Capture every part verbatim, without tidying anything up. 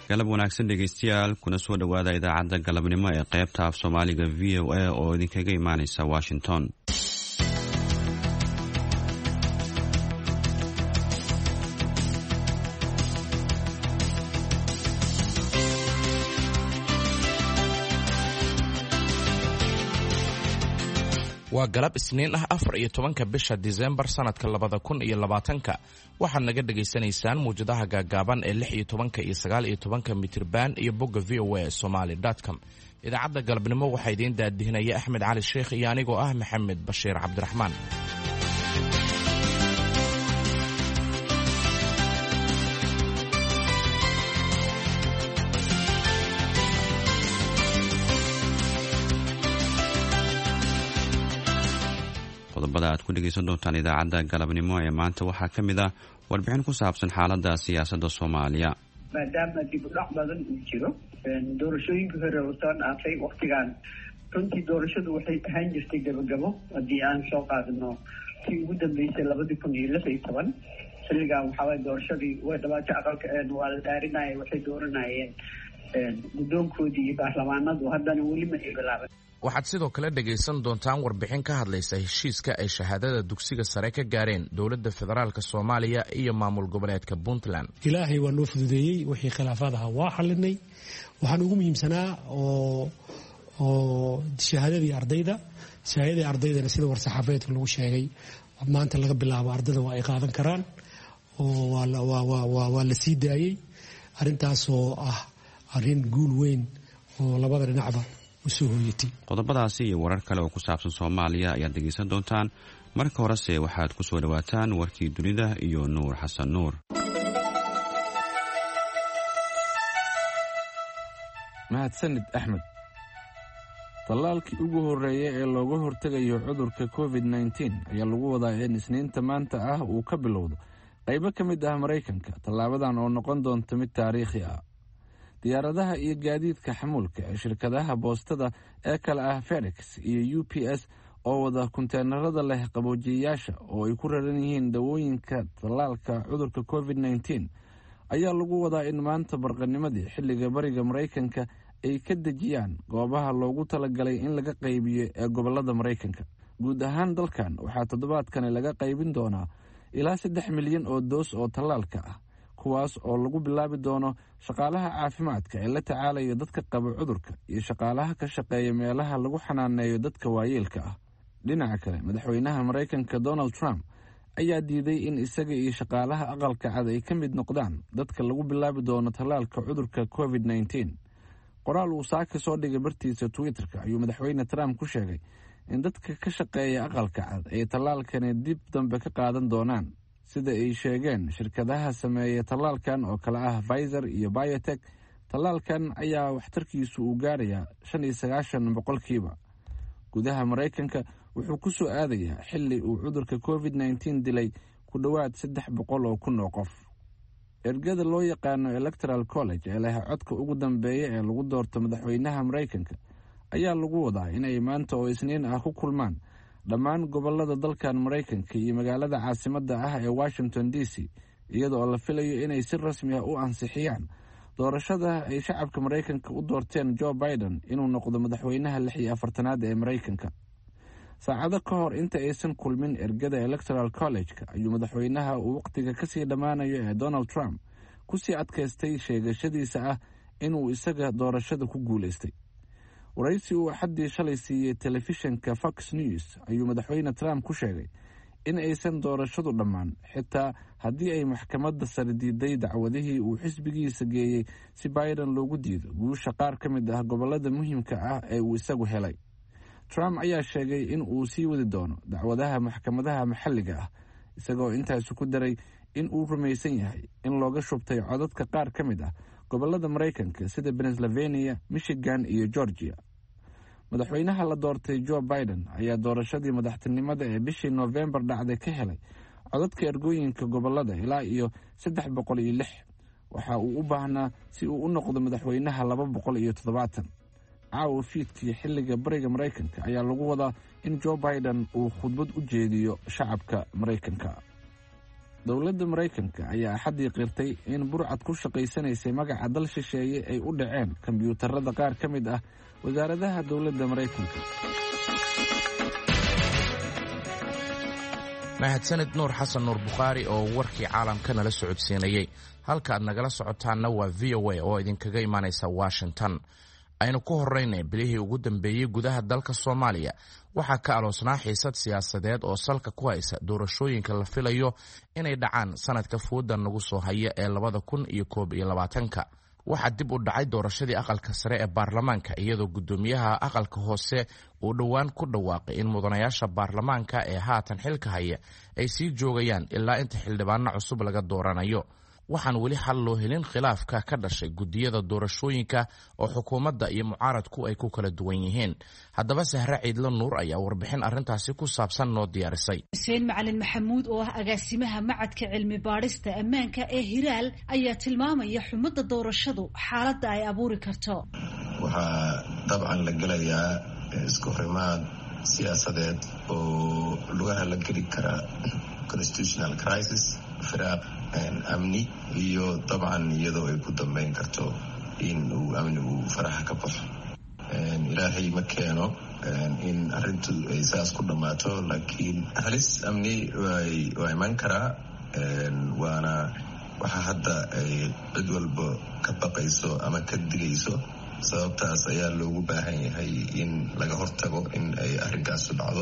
galab wanaagsan dhegeystayaal kuna soo dhawaada idaacadda galabnimo ee qaybta af Soomaaliga V O A oo idinkaga imaanaysa Washington. waa galab isniin ah afar iyo tobanka bisha December sanadka labada kun iyo labaatanka waxaad naga dhageysanaysaan muujadaha gaagaaban ee lix iyo tobanka iyo sagaal iyo tobanka mitirban iyo bogga v o a somali dot com. idaacadda galabnimo waxaa idiin daadihinaya Axmed Cali Sheekh iyo anigoo ah Maxamed Bashiir Cabdiraxmaan. qodobada aad ku dhageysan doontaan idaacadda galabnimo ee maanta waxaa ka mid ah warbixin ku saabsan xaaladda siyaasadda Soomaaliya. maadaama dib u dhac badan uu jiro doorashooyinka hore oo soo dhaafay waqtigan runtii doorashadu waxay ahaan jirtay gabagabo haddii aan soo qaadano tii ugu dambeysay labadii kun iyo lix iyo toban xilligan waxaa waye doorashadii way dhawaatay aqalka waa la dhaarinaya waxay dooranayeen guddoonkoodii iyo baarlamaanadu haddana weli ma ay bilaaban. waxaad sidoo kale dhegaysan doontaan warbixin ka hadlaysa heshiiska ay shahaadada dugsiga sare ka gaareen dowladda federaalka Soomaaliya iyo maamul goboleedka Puntland. ilaahay waa noo fududeeyey wixii khilaafaadaha waa xalinay waxaan ugu muhiimsanaa oo oo shahaadadii ardayda shahaadadii ardaydana sida war-saxaafadeedka lagu sheegay maanta laga bilaabo ardayda waa ay qaadan karaan oo waa la waa waa waa la sii daayay arrintaas oo ah arrin guul weyn oo labada dhinacba qodobadaasi iyo warar kale oo ku saabsan Soomaaliya ayaad dhegeysan doontaan. marka horese waxaad ku soo dhawaataan warkii dunida iyo Nuur Xasan Nuur. mahadsanid Axmed. tallaalkii ugu horreeyay ee looga hortegayo cudurka covid nineteen ayaa lagu wadaa in isniinta maanta ah uu ka bilowdo qaybo ka mid ah Maraykanka. tallaabadan oo noqon doonta mid taariikhi ah. diyaaradaha iyo gaadiidka xamuulka ee shirkadaha boostada ee kale ah FedEx iyo U P S oo wada kunteenarada leh qaboojiyayaasha oo ay ku raran yihiin dawooyinka tallaalka cudurka covid nineteen ayaa lagu wadaa in maanta barqanimadii xilliga bariga Maraykanka ay ka dejiyaan goobaha loogu talagalay in laga qaybiyo ee gobolada Maraykanka. guud ahaan dalkan waxaa toddobaadkani laga qaybin doonaa ilaa saddex milyan oo doos oo tallaalka ah, kuwaas oo lagu bilaabi doono shaqaalaha caafimaadka ee la tacaalaya dadka qaba cudurka iyo shaqaalaha ka shaqeeya meelaha lagu xanaaneeyo dadka waayeelka ah. dhinaca kale madaxweynaha Maraykanka Donald Trump ayaa diiday in isaga iyo shaqaalaha aqalka cad ay ka mid noqdaan dadka lagu bilaabi doono tallaalka cudurka covid nineteen. qoraal uu saaka soo dhigay bartiisa Twitter-ka ayuu madaxweyne Trump ku sheegay in dadka ka shaqeeya aqalka cad ay tallaalkani dib dambe ka qaadan doonaan. sida ay sheegeen shirkadaha sameeya tallaalkan oo kala ah Pfizer iyo BioNTech, tallaalkan ayaa waxtarkiisu uu gaarayaa shan iyo sagaashan boqolkiiba. gudaha Maraykanka wuxuu ku soo aadayaa xilli uu cudurka covid nineteen dilay ku dhowaad saddex boqol oo kun oo qof. ergada loo yaqaano Electoral College ee leh codka ugu dambeeya ee lagu doorto madaxweynaha Maraykanka ayaa lagu wadaa inay maanta oo isniin ah ku kulmaan dhammaan gobolada dalkan Maraykanka iyo magaalada caasimadda ah ee Washington D C, iyadoo la filayo inay si rasmi ah u ansixiyaan doorashada ay shacabka Maraykanka u doorteen Joe Biden inuu noqdo madaxweynaha lix iyo afartanaad ee Maraykanka. saacado ka hor inta aysan kulmin ergada Electoral College-ka ayuu madaxweynaha uu waqtiga kasii dhammaanayo ee Donald Trump kusii adkaystay sheegashadiisa ah inuu isaga doorashada ku guulaystay. waraysi uu xaddii shalay siiyey telefishinka Fox News ayuu madaxweyne Trump ku sheegay in aysan doorashadu dhammaan xitaa haddii ay maxkamadda sare diiday dacwadihii uu xisbigiisa geeyey si Biden loogu diido guusha qaar ka mid ah gobolada muhiimka ah ee uu isagu helay. Trump ayaa sheegay in uu sii wadi doono dacwadaha maxkamadaha maxalliga ah, isagoo intaas ku daray in uu rumaysan yahay in looga shubtay codadka qaar ka mid ah gobolada Maraykanka sida Pennsylvania, Michigan iyo Georgia. madaxweynaha la doortay Joe Biden ayaa doorashadii madaxtinimada ee bishii November dhacday ka helay codadka ergooyinka gobolada ilaa iyo saddex boqol iyo lix. waxa uu u baahnaa si uu u noqdo madaxweynaha laba boqol iyo toddobaatan. caawa fiidkii xilliga bariga Maraykanka ayaa lagu wadaa in Joe Biden uu khudbad u jeediyo shacabka Maraykanka. dowladda maraykanka ayaa axaddii qirtay in burcad ku shaqaysanaysay magaca dal shisheeye ay u dhaceen kombiyuutarada qaar ka mid ah wasaaradaha dowladda maraykanka. mahadsanid nuur xasan nuur bukhaari oo warkii caalamka nala socodsiinayey. halka aad nagala socotaanna waa v o a oo idinkaga imaanaysa washington. aynu ku horraynay bilihii ugu dambeeyey gudaha dalka soomaaliya waxaa ka aloosnaa xiisad siyaasadeed oo salka ku haysa doorashooyinka la filayo inay dhacaan sanadka fooda nagu soo haya ee labada kun iyo koob iyo labaatanka. waxaa dib u dhacay doorashadii aqalka sare ee baarlamaanka iyadoo guddoomiyaha aqalka hoose uu dhowaan ku dhawaaqay in mudanayaasha baarlamaanka ee haatan xilka haya ay sii joogayaan ilaa inta xildhibaano cusub laga dooranayo. waxaan weli xal loo helin khilaafka ka dhashay guddiyada doorashooyinka oo xukuumadda iyo mucaaradku ay ku kala duwan yihiin. haddaba Sahre Ciidla Nuur ayaa warbixin arrintaasi ku saabsan noo diyaarisay. Xuseen Macalin Maxamuud oo ah agaasimaha macadka cilmi baadhista ammaanka ee Hiraal ayaa tilmaamaya xumada doorashadu xaaladda ay abuuri karto. waxaa dabcan la gelayaa isku horimaad siyaasadeed oo lugaha la geli kara constitutional crisis, firaaq amni, iyo dabcan iyadoo ay ku dambeyn karto in uu amni uu faraxa ka baxo. ilaahay ma keeno in arrintu ay saas ku dhammaato, laakiin halis amni waa iman karaa. waana waxa hadda ay cid walba ka baqayso ama ka digayso. sababtaas ayaa loogu baahan yahay in laga hortago in ay arrinkaasu dhacdo.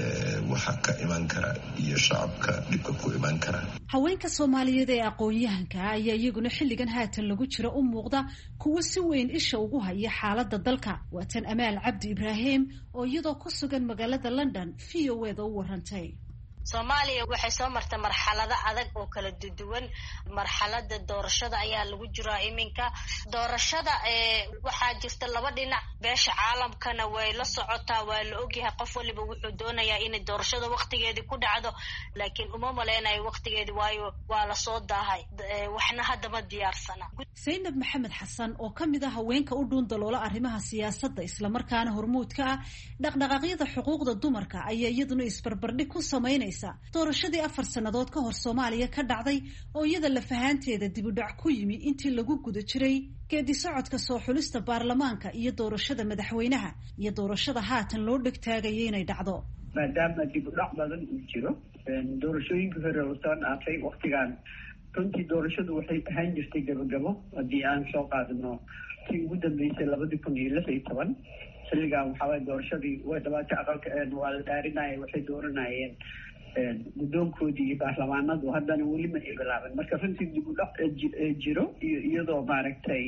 waxa ka iman kara iyo shacabka dhibka ku iman kara. haweenka Soomaaliyeed ee aqoon-yahanka ayaa iyaguna xilligan haatan lagu jiro u muuqda kuwa si weyn isha ugu haya xaaladda dalka. waa tan Amaal Cabdi Ibraahim oo iyadoo ku sugan magaalada London V O A da u warantay. Soomaaliya waxay soo martay marxalado adag oo kala duwan. marxalada doorashada ayaa lagu jiraa iminka. doorashada ee waxaa jirta laba dhinac. beesha caalamkana way la socotaa, waa la ogyahay qof waliba wuxuu doonayaa in doorashada waqtigeedii ku dhacdo, laakiin uma maleynayo waqtigeedii waayo waa la soo daahay. waxna hadda ma diyaarsana. Zainab Maxamed Xasan oo kamid ah haweenka u dhuun daloola arrimaha siyaasadda isla markaana hormuudka ah dhaqdhaqaaqyada xuquuqda dumarka ayaa iyaduna isbarbardhig ku sameynaysa doorashadii afar sannadood ka hor Soomaaliya ka dhacday oo iyada la fahanteeda dib u dhac ku yimi intii lagu guda jiray geedi socodka soo xulista baarlamaanka iyo doorashada madaxweynaha iyo doorashada haatan loo dhigtaagay inay dhacdo. maadaama dib u dhac badan uu jiro doorashooyinka hore oo soo dhaafay waqtigan runtii doorashadu waxay ahaan jirtay gabagabo. haddii aan soo qaadano tii ugu dambeysay labadii kun iyo lix iyo toban xilligan waxaa waye doorashadii way dhawaatay aqalka waa la dhaarinaya, waxay dooranayeen guddoonkoodii iyo baarlamaanadu. haddana weli ma ay bilaaban. marka runtii dib u dhac jiro iyo iyadoo maaragtay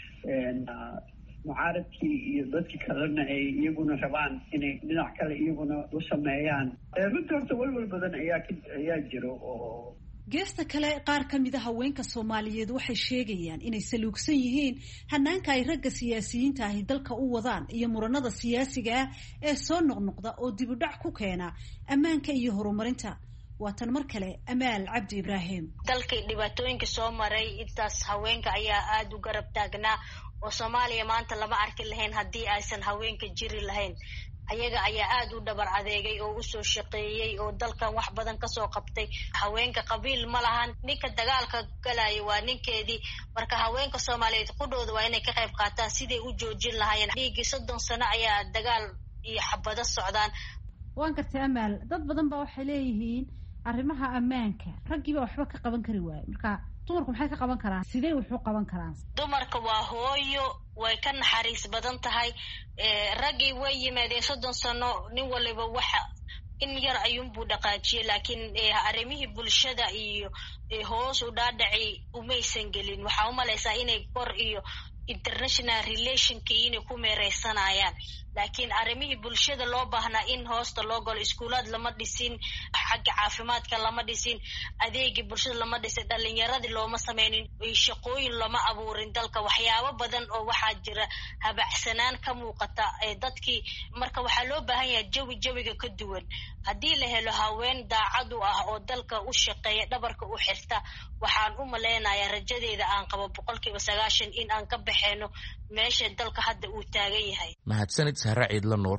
mucaaradkii iyo dadkii kalena ay iyaguna rabaan inay dhinac kale iyaguna u sameeyaan. runtii horta walwal badan ayaa ayaa jiro. oo geesta kale qaar ka mid a haweenka Soomaaliyeed waxay sheegayaan inay saluugsan yihiin hanaanka ay ragga siyaasiyiinta ahi dalka u wadaan iyo muranada siyaasiga ah ee soo noqnoqda oo dib u dhac ku keena ammaanka iyo horumarinta. waa tan mar kale Amaal Cabdi Ibraahim. dalkii dhibaatooyinka soo maray intaas haweenka ayaa aad u garab taagnaa oo Soomaaliya maanta lama arki lahayn haddii aysan haweenka jiri lahayn. ayaga ayaa aad u dhabar adeegay oo u soo shaqeeyay oo dalkan wax badan ka soo qabtay. haweenka qabiil ma lahan, ninka dagaalka galaya waa ninkeedii. marka haweenka Soomaaliyeed qudhooda waa inay ka qayb qaataan sidii u joojin lahaayeen. dhiigii soddon sano ayaa dagaal iyo xabado socdaan. waan gartay Amaal, dad badan baa waxay leeyihiin arrimaha ammaanka raggiiba waxba ka qaban kari waaye. marka dumarku maxay ka qaban karaan? sidee wax u qaban karaan? dumarka waa hooyo, way ka naxariis badan tahay. raggii way yimaadeen soddon sano, nin waliba waxa in yar ayuunbuu dhaqaajiyey, laakiin arrimihii bulshada iyo hoos u dhaadhaci umaysan gelin. waxaa u malaysaa inay kor iyo international relationkii inay ku meereysanayaan, laakiin arrimihii bulshada loo baahnaa in hoosta loo galo. iskuulaad lama dhisin, xagga caafimaadka lama dhisin, adeegii bulshada lama dhisin, dhalinyaradii looma sameynin, shaqooyin lama abuurin dalka. waxyaabo badan oo waxaa jira habacsanaan ka muuqata dadkii. marka waxaa loo baahan yahay jawi jawiga ka duwan. haddii la helo haween daacad u ah oo dalka u shaqeeya, dhabarka u xirta, waxaan u maleynayaa rajadeeda aan qabo boqolkiiba sagaashan in aan ka baxeeno meesha dalka hadda uu taagan yahay. mahadsanid Sahre Ciidla Nuur.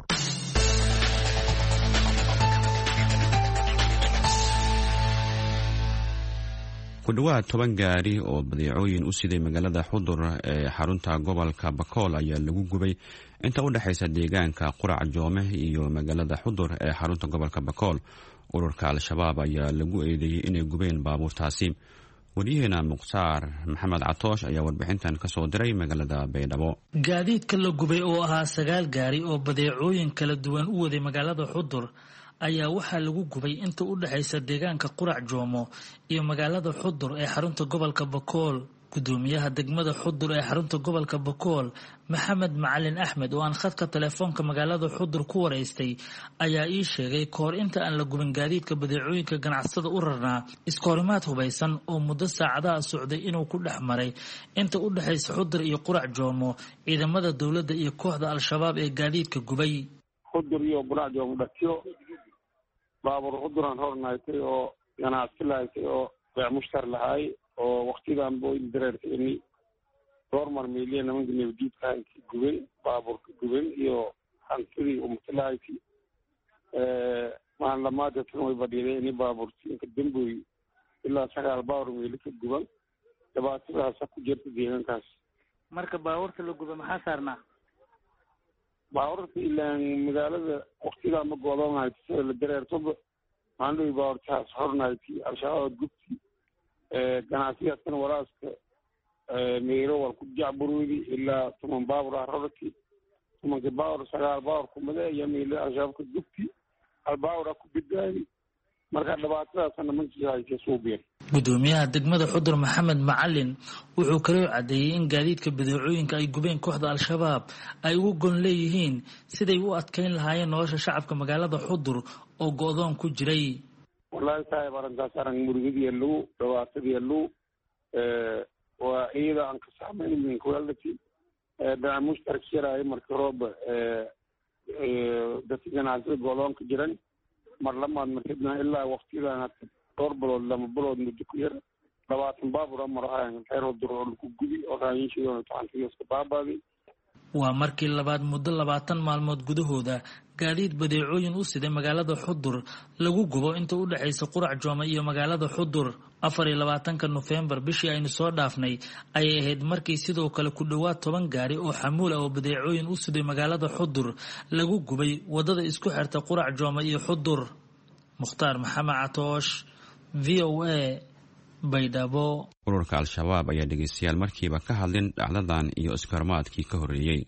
ku dhawaad toban gaari oo badeecooyin u siday magaalada xudur ee xarunta gobolka bakool ayaa lagu gubay inta u dhaxaysa deegaanka qurac joome iyo magaalada xudur ee xarunta gobolka bakool. ururka al-shabaab ayaa lagu eedeeyey inay gubeen baabuurtaasi. wariyaheena mukhtaar maxamed catoosh ayaa warbixintan ka soo diray magaalada baydhabo. gaadiidka la gubay oo ahaa sagaal gaari oo badeecooyin kala duwan u waday magaalada xudur ayaa waxaa lagu gubay inta u dhaxaysa deegaanka qurac joomo iyo magaalada xudur ee xarunta gobolka bakool. gudoomiyaha degmada xudur ee xarunta gobolka bakool maxamed macalin axmed oo aan khadka telefoonka magaalada xudur ku wareystay ayaa ii sheegay kahor inta aan la gubin gaadiidka badeecooyinka ganacsada u rarnaa iskoorimaad hubaysan oo muddo saacadaha socday inuu ku dhex maray inta u dhaxaysa xudur iyo qurac joomo ciidamada dowladda iyo kooxda al-shabaab ee gaadiidka gubay. xudur iyo qurac joomo dhatiyo baabuur xuduran hornaaytay oo ganacsi lahaysay oo beec mushtar lahaay oo waqtidan booyin dareertay doormar meeliya nimanka nabadiidka guben baabuurka guben iyo hantidii umatilahayti maan lamaada tan way badhiiday ini baabuurtiinka damboy ilaa sagaal baabuur meeli ka guban dhibaatadaasa ku jirta deegaankaas. marka baabuurta la guba maxaa saarnaa? baabuurta ilaan magaalada waqtidan ma goodoonahayti sida la dareertoba maandhowi baabuurtahaas hornahayti al-shabaab gubti ganacsigaaskan waraaska meero wal ku jacburwedi ilaa toban baabur ah rorki tobanka baabur sagaal baabur kumade iyo meelo al-shabaabka gubti hal baabur ah ku bidaayi marka dhibaatadaasna mankiisa suubiyeen. gudoomiyaha degmada xudur maxamed macalin wuxuu kaloo cadeeyey in gaadiidka badeecooyinka ay gubeen kooxda al-shabaab ay ugu gon leeyihiin siday u adkeyn lahaayeen nolosha shacabka magaalada xudur oo go-doon ku jiray. wallahi saaib arrintaas arang murugadiya lagu dhawaatadiya lagu waa iyada aan ka saameynin quality baa mushtarak shiraay marka rooba dadka ganacsiga go'doonka jiran mar lamaad markidna ilaa waqtidan dhowr bilood lama bilood muddo ku yar labaatan baabuur mar ahaan xeer duro ku gubi oo raayinshii taantiiska baabaaday. waa markii labaad muddo labaatan maalmood gudahooda gaadiid badeecooyin u siday magaalada xudur lagu gubo inta u dhaxaysa qurac joome iyo magaalada xudur. afar iyo labaatanka nofembar bishii aynu soo dhaafnay ayay ahayd markii sidoo kale ku dhowaad toban gaari oo xamuul ah oo badeecooyin u siday magaalada xudur lagu gubay wadada isku xirta qurac joome iyo xudur. mukhtaar maxamed catoosh v o a baydhabo. ururka al-shabaab ayaa dhegeystayaal markiiba ka hadlin dhacdadan iyo iskoormaadkii ka horreeyey.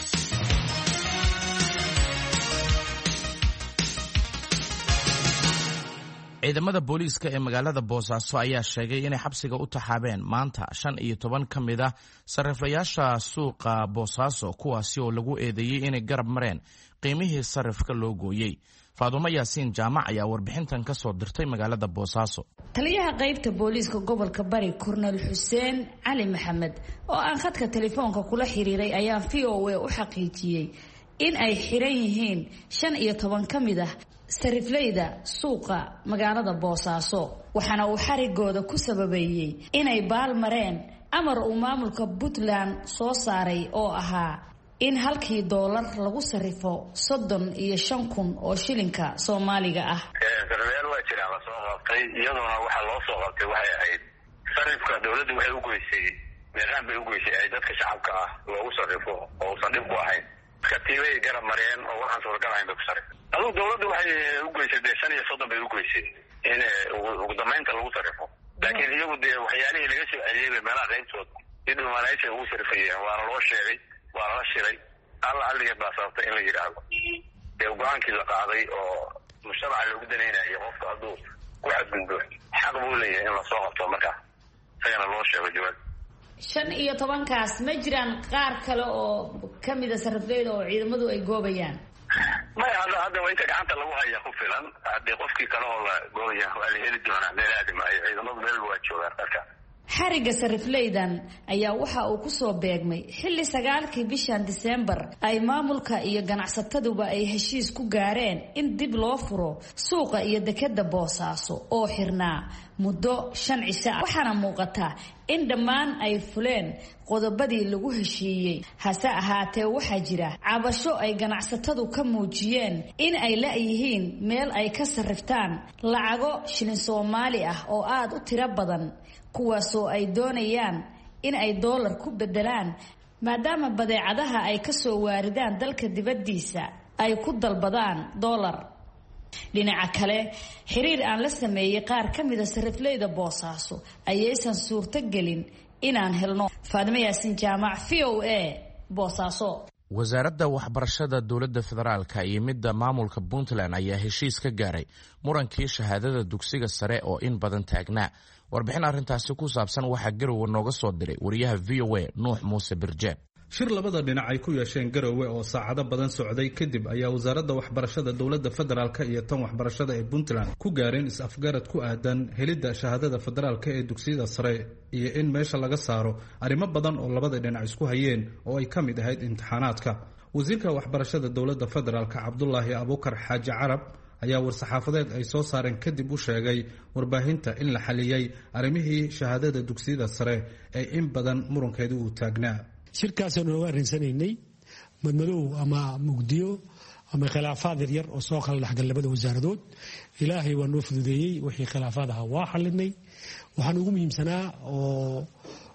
ciidamada booliiska ee magaalada boosaaso ayaa sheegay inay xabsiga u taxaabeen maanta shan iyo toban ka mid ah sariflayaasha suuqa boosaaso kuwaasi oo lagu eedeeyey inay garab mareen qiimihii sarifka loo gooyey. faadumo yaasiin jaamac ayaa warbixintan ka soo dirtay magaalada boosaaso. taliyaha qaybta booliiska gobolka bari kornel xuseen cali maxamed oo aan khadka telefoonka kula xiriiray ayaa v o a u xaqiijiyey in ay xiran yihiin shan iyo toban ka mid ah sarifleyda suuqa magaalada boosaaso waxaana uu xarigooda ku sababeeyey inay baal mareen amar uu maamulka puntland soo saaray oo ahaa in halkii doolar lagu sarifo soddon iyo shan kun oo shilinka soomaaliga ah. sarifyaal waa jiraan la soo qabtay iyaduna waxaa loo soo qabtay waxay ahayd sarifka dowladda waxay u goysay meeqaan bay u goysay ay dadka shacabka ah loogu sarifo oo uusan dhib ku ahayn katiibay garab mareen oo waxaan suuragal ahayn bay ku sarif aduu dowladdu waxay u goysay dee shan iyo soddon bay u goysay in ugu dambeynta lagu sarifo laakiin iyagu dee waxyaalihii laga soo celiyey bay meelaha qaybtooda iyo dhumaalaysay ugu sarifayeen waana loo sheegay waa lala shiray alla alligeed baa sababtay in la yidhaahdo dee go-aankii la qaaday oo mujtamaca loogu danaynayo qofka hadduu ku xadgudbo xaq buu leeyahay in lasoo qabto markaa isagana loo sheego jawaab. shan iyo tobankaas ma jiraan qaar kale oo kamida sarifleyda oo ciidamadu ay goobayaan? maya hadda hadda waa inta gacanta lagu haya ku filan haddii qofkii kale oo la goobaya waa la heli doonaa meel aadi maayo ciidamadu meel waa joogaan marka. xariga sarifleydan ayaa waxa uu kusoo beegmay xilli sagaalkii bishan diseembar ay maamulka iyo ganacsataduba ay heshiis ku gaareen in dib loo furo suuqa iyo dekeda boosaaso oo xirnaa muddo shan cisho ah waxaana muuqata in dhammaan ay fuleen qodobadii lagu heshiiyey hase ahaatee waxaa jira cabasho ay ganacsatadu ka muujiyeen in ay la-yihiin meel ay ka sarriftaan lacago shilin soomaali ah oo aada u tiro badan kuwaasoo ay doonayaan in ay doolar ku bedelaan maadaama badeecadaha ay ka soo waaridaan dalka dibaddiisa ay ku dalbadaan doolar. dhinaca kale xiriir aan la sameeyey qaar ka mida sarifleyda boosaaso ayaysan suurto gelin inaan helno. Faadimo Yaasiin Jaamac, V O A, Boosaaso. wasaaradda waxbarashada dowladda federaalka iyo midda maamulka puntland ayaa heshiis ka gaaray murankii shahaadada dugsiga sare oo in badan taagnaa. warbixin arrintaasi ku saabsan waxaa garowe nooga soo diray wariyaha V O A nuux muuse birjeen. shir labada dhinac ay ku yeesheen garowe oo saacado badan socday kadib ayaa wasaaradda waxbarashada dowladda federaalka iyo tan waxbarashada ee puntland ku gaareen is-afgarad ku aadan helidda shahaadada federaalka ee dugsiyada sare iyo in meesha laga saaro arrimo badan oo labada dhinac isku hayeen oo ay ka mid ahayd imtixaanaadka. wasiirka waxbarashada dowladda federaalka cabdulaahi abuukar xaaji carab ayaa war-saxaafadeed ay soo saareen kadib u sheegay warbaahinta in la xaliyey arrimihii shahaadada dugsiyada sare ee in badan murankeedu uu taagnaa. shirkaasaan nooga arinsanaynay madmadow ama mugdiyo ama khilaafaad yaryar oo soo kala dhexgal labada wasaaradood. ilaahay waa noo fududeeyey wixii khilaafaad ahaa waa xalinay. waxaan ugu muhiimsanaa oo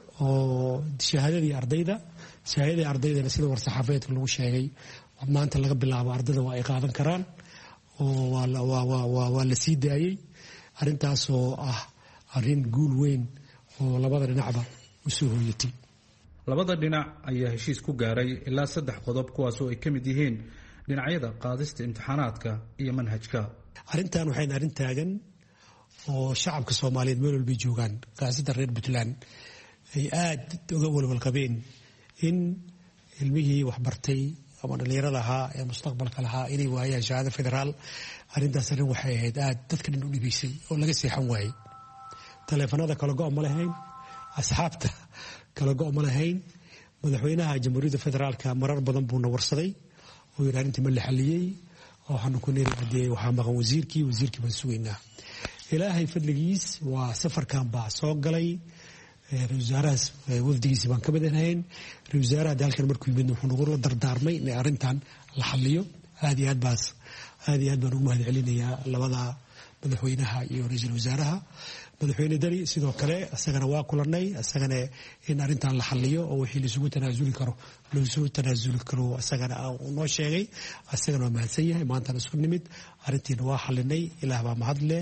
oo shahaadadii ardayda shahaadadii ardaydana sida war-saxaafadeedka lagu sheegay maanta laga bilaabo ardayda waa ay qaadan karaan oo waa la sii daayey. arrintaasoo ah arrin guul weyn oo labada dhinacba u soo hooyatay. labada dhinac ayaa heshiis ku gaaray ilaa saddex qodob kuwaasoo ay ka mid yihiin dhinacyada qaadista imtixaanaadka iyo manhajka. arrintan waxayna arrin taagan oo shacabka soomaaliyeed meel walbay joogaan gaasada reer puntland ay aada uga walwalqabeen in ilmihii waxbartay ama dhallinyarada ahaa ee mustaqbalka lahaa inay waayaan shahaado federaal. arrintaas arrin waxay ahayd aada dadka dhan u dhibaysay oo laga seexan waayey. taleefanada kala go' ma lahayn, asxaabta kala go' ma lahayn. madaxweynaha jamhuuriyadda federaalka marar badan buuna warsaday oo yidhi arrintii ma la xaliyey waxaanu ku niri hadee waxaa maqan wasiirkii wasiirkii baan sugaynaa. ilaahay fadligiis waa safarkan baa soo galay. ra-iisul wasaarahaas wafdigiisii baan ka midanahayn. ra-isul wasaaraha dalkan markuu yimid wuxuu nagu la dardaarmay in arrintan la xaliyo. aad iyo aad baas aad iyo aad baan ugu mahad celinayaa labada madaxweynaha iyo ra-iisul wasaaraha. madaxweyne dali sidoo kale isagana waa kulanay isagana in arrintan la xaliyo oo wixii laisugu tanaasuli karo laisugu tanaasuli karo isagana uu noo sheegay. isagana waa mahadsan yahay. maantana isku nimid arrintiina waa xalinay. ilaah baa mahadle.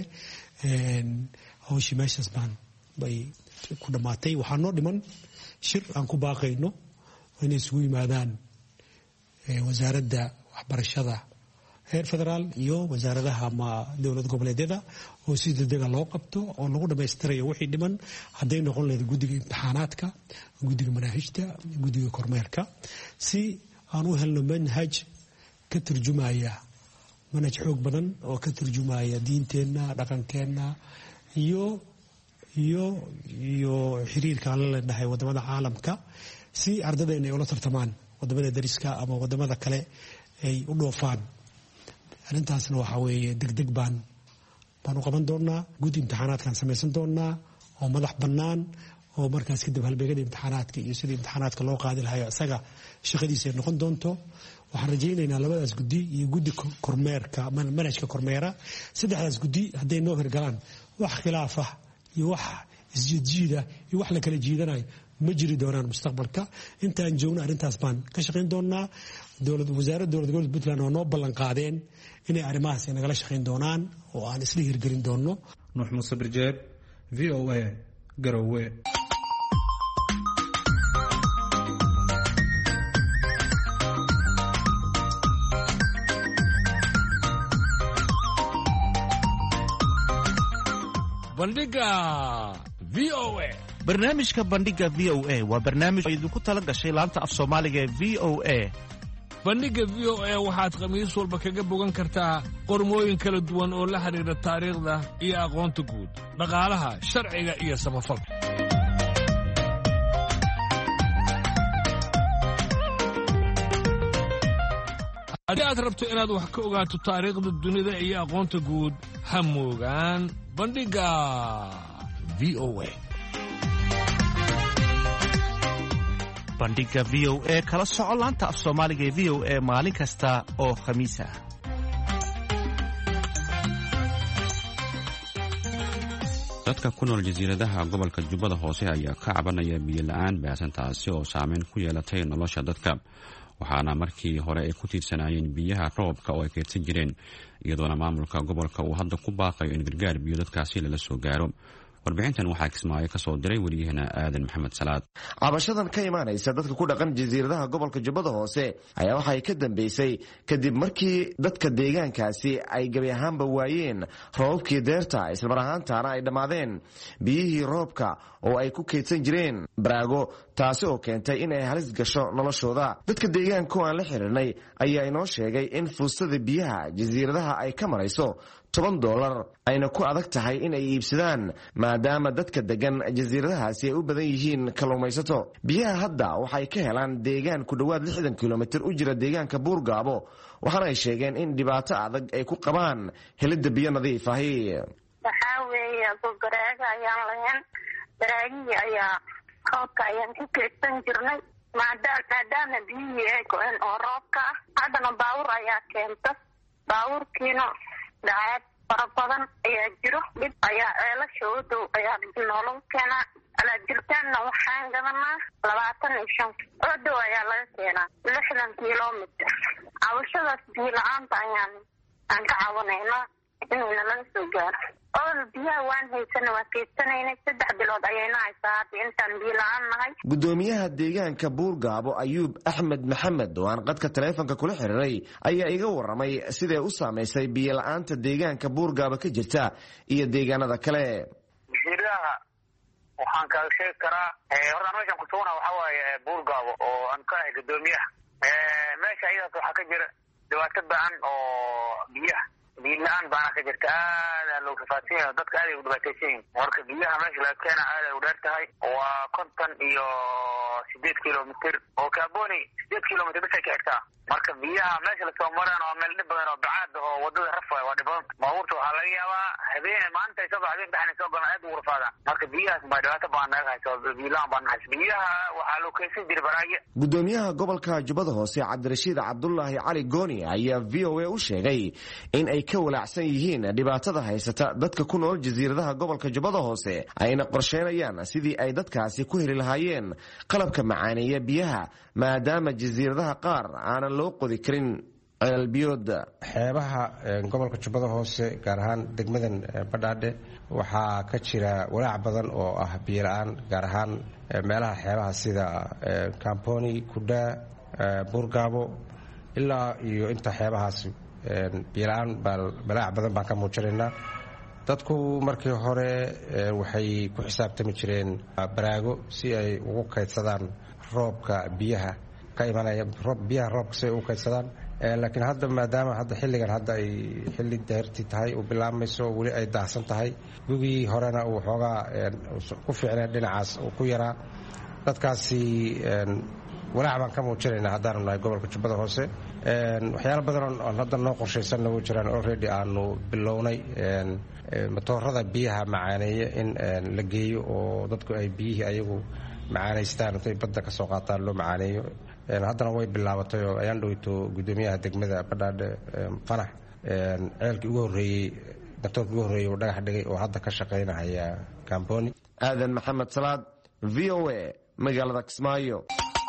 hawshii meeshaas baan bay ku dhammaatay. waxaa noo dhiman shir aan ku baaqayno inay isugu yimaadaan wasaaradda waxbarashada heer federaal iyo wasaaradaha ama dowlad goboleedyada oo si degdega loo qabto oo lagu dhammaystirayo wixii dhiman hadday noqon lahayd guddiga imtixaanaadka, guddiga manaahijta, guddiga kormeerka, si aan u helno manhaj ka turjumaya manhaj xoog badan oo ka turjumaya diinteenna, dhaqankeenna iyo iyo iyo xiriirka aan la leenahay wadamada caalamka si ardadeenna ay ula tartamaan wadamada dariska ama wadamada kale ay u dhoofaan. arrintaasna waxaa weeye degdeg baan baan u qaban doonaa. guddi imtixaanaadkaan samaysan doonaa oo madax bannaan oo markaas kadib halbeegada imtixaanaadka iyo sidii imtixaanaadka loo qaadi lahayo isaga shaqadiisa ay noqon doonto. waxaan rajaynaynaa labadaas guddi iyo guddi kormeerka manhajka kormeera saddexdaas guddi hadday noo hirgalaan wax khilaaf ah iyo wax isjiidjiida iyo wax la kala jiidanayo ma jiri doonaan mustaqbalka. intaan joogno arrintaas baan ka shaqayn doonaa. dowlad wasaaradda dowlad goboleedka puntland oo noo ballan qaadeen inay arrimahaas nagala shaqayn doonaan oo aan isla hirgelin doono. nuux muuse birjeeb, V O A, Garowe. bandhiga V O A. barnaamijka bandhiga V O A waa barnaamij idinku tala gashay laanta af soomaaliga ee V O A. bandhigga V O A waxaad khamiis walba kaga bogan kartaa qormooyin kala duwan oo la xidhiidha taariikhda iyo aqoonta guud, dhaqaalaha, sharciga iyo samafalka. haddii aad rabto inaad wax ka ogaato taariikhda dunida iyo aqoonta guud, ha moogaan bandhigga V O A. bandhiga v o e kala soco laanta af soomaaliga ee v o e maalin kasta oo khamiis ah. dadka ku nool jasiiradaha gobolka jubbada hoose ayaa ka cabanaya biyo la-aan baasan taasi oo saameyn ku yeelatay nolosha dadka, waxaana markii hore ay ku tiirsanaayeen biyaha roobka oo ay keedsan jireen, iyadoona maamulka gobolka uu hadda ku baaqayo in gargaar biyo dadkaasi lala soo gaaro. warbixintan waxaa kismaayo ka soo diray wariyahana aadan maxamed salaad. cabashadan ka imaanaysa dadka ku dhaqan jasiiradaha gobolka jubbada hoose ayaa waxay ka dambeysay kadib markii dadka deegaankaasi ay gebi ahaanba waayeen roobabkii deerta, islamar ahaantaana ay dhammaadeen biyihii roobka oo ay ku keydsan jireen baraago, taasi oo keentay in ay halis gasho noloshooda. dadka deegaanka oo aan la xiriirnay ayaa inoo sheegay in fuustada biyaha jasiiradaha ay ka marayso toban doolar, ayna ku adag tahay in ay iibsadaan maadaama dadka degan jasiiradahaasi ay u badan yihiin kalluumaysato. biyaha hadda waxay ka helaan deegaan ku dhowaad lixdan kilomitir u jira deegaanka buurgaabo, waxaana ay sheegeen in dhibaato adag ay ku qabaan helidda biyo nadiif ahi. waxaa weeye baraaga ayaan lahayn, baraagihii ayaa roobka ayaan ku keedsan jirnay maadaama biyihii ay go-een oo roobka ah. haddana baawur ayaa keenta, baawurkiina dhacaad fara badan ayaa jiro, dhib ayaa ceelasha u dhow ayaa nolol keenaa. alaajirtaanna waxaan gadanaa labaatan iyo shan oo dhow ayaa laga keenaa lixdan kilomitr. cabashadaas biyo la-aanta ayaan aan ka cawanaynaa inayna laga soo gaaro. ool biyaha waan haysana waa keedsanaynay, saddex bilood ayayna haysaa hadda intaan biyo la-aan nahay. gudoomiyaha deegaanka buurgaabo ayuub axmed maxamed oo aan qadka taleefonka kula xiriiray ayaa iga waramay siday u saamaysay biyo la-aanta deegaanka buurgaabo ka jirta iyo deegaanada kale. jasiiradaha waxaan kaaga sheegi karaa horta meeshaan kusugana waxaa waaye buurgaabo oo aan ka ahay gudoomiyaha. meesha iyadaas waxaa ka jira dhibaato ba-an oo biyaha biyo la-aan baana ka jirta, aada loo rafaadsan yahay, dadka aad ay u dhibaataysan yihin. marka biyaha meesha laga keena aad ay u dheer tahay, waa konton iyo sideed kilomitr oo kaaboni sideed kilomitr bisay ka xigtaa. marka biyaha meesha lasoo maraan waa meel dhib badan oo bacaad oo wadada raf waay, waa dhib badan. baabuurta waxaa laga yaabaa habeen maanta ay soo ba habeen dhaxna soo galaan aad ugu rafaadaan. marka biyahaas baa dhibaato baan naga hayso, biyo la-aan baan hayso. biyaha waxaa loo keensan jiray baraagyo. gudoomiyaha gobolka jubbada hoose cabdirashiid cabdulaahi cali gooni ayaa v o a u sheegay in ay ka walaacsan yihiin dhibaatada haysata dadka ku nool jasiiradaha gobolka jubbada hoose, ayna qorsheynayaan sidii ay dadkaasi ku heli lahaayeen qalabka macaaneeya biyaha maadaama jasiiradaha qaar aanan loo qodi karin ceelbiyood. xeebaha gobolka jubbada hoose gaar ahaan degmadan badhaadhe waxaa ka jira walaac badan oo ah biyo la-aan, gaar ahaan meelaha xeebaha sida kamponi, kudhaa, buurgaabo ilaa iyo inta xeebahaas biyo la-aan balaac badan baan ka muujinaynaa. dadku markii hore waxay ku xisaabtami jireen baraago si ay ugu kaydsadaan roobka biyaha ka imanaya, biyaha roobka si ay ugu kaydsadaan. laakiin hadda maadaama hadda xilligan hadda ay xilli deerti tahay uu bilaabmayso, weli ay daahsan tahay, gugii horena uu xoogaa ku fiicnay dhinacaas uu ku yaraa, dadkaasi walaac baan ka muujinaynaa haddaanu nahay gobolka jubbada hoose. waxyaala badan oon hadda noo qorshaysanna u jiraan already aanu bilownay matoorada biyaha macaaneeya in la geeyo oo dadku ay biyihii ayagu macaanaystaan, intay badda ka soo qaataan loo macaaneeyo. haddana way bilaabatay oo ayaan dhoweyto gudoomiyaha degmada badhaadhe fanax ceelkii ugu horreeyey matoorkii ugu horreeyey uu dhagax dhigay oo hadda ka shaqaynahaya kamponi. aadan maxamed salaad, v o a, magaalada kismaayo.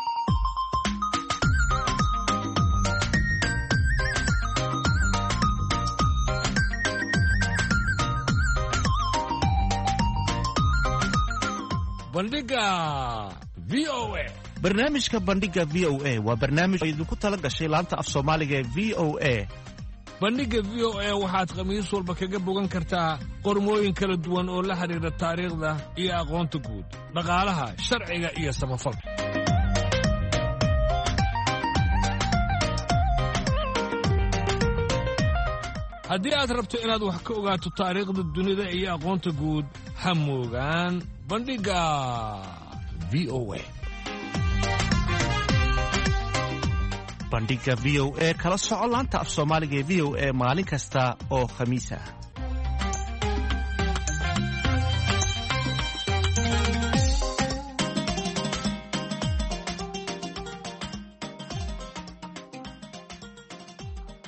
bandhiga v o a. barnaamijka bandhiga v o a waa barnaamij idinku tala gashay laanta af soomaaliga ee v o a. bandhiga v o a waxaad khamiis walba kaga bogan kartaa qormooyin kala duwan oo la xidhiidha taariikhda iyo aqoonta guud, dhaqaalaha, sharciga iyo samafalka. haddii aad rabto inaad wax ka ogaato taariikhda dunida iyo aqoonta guud, ha moogaan bandhiga v o a. bandhiga v o a kala soco laanta af soomaaliga ee v o a maalin kasta oo khamiis ah.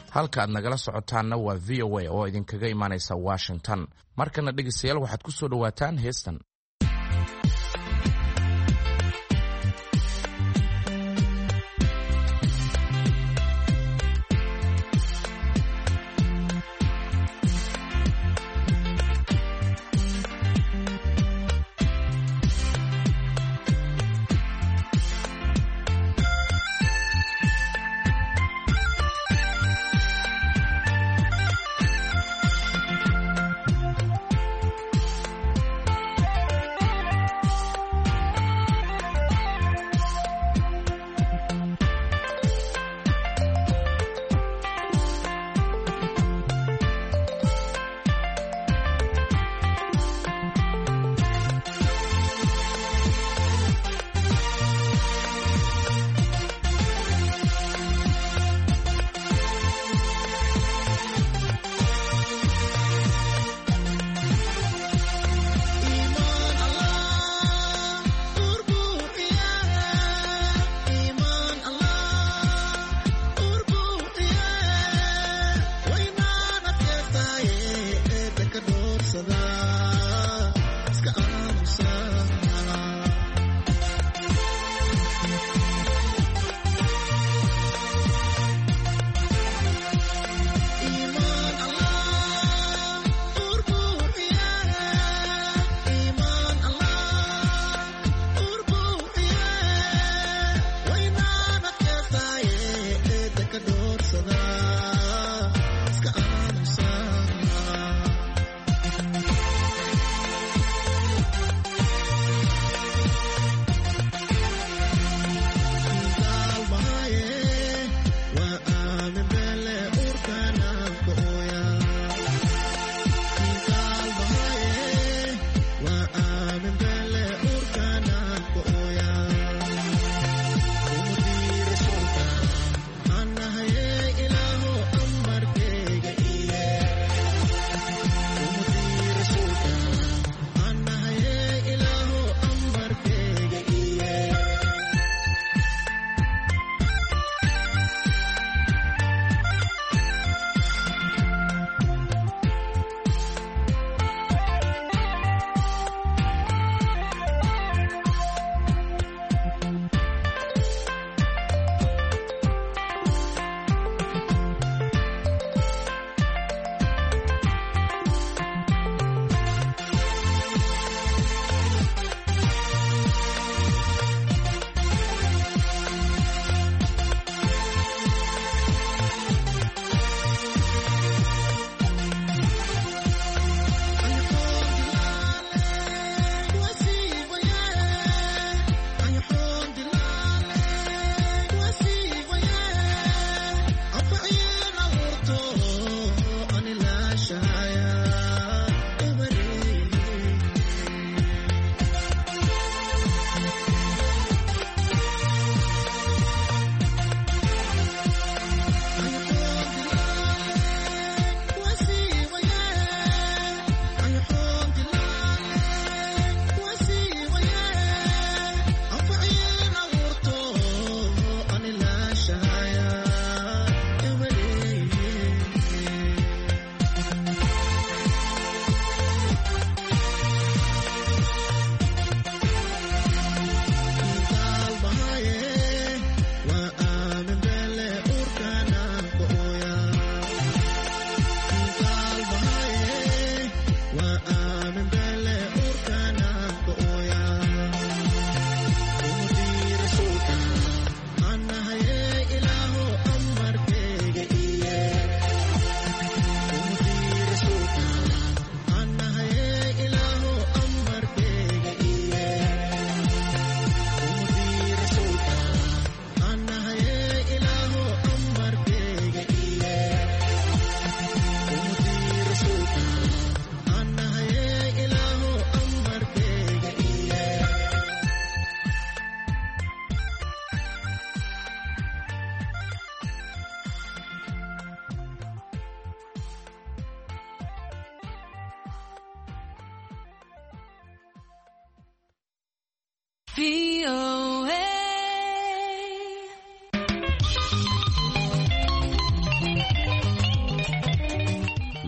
halka aad nagala socotaanna waa v o a oo idinkaga imaanaysa washington. markana dhegaystayaal waxaad ku soo dhowaataan heestan.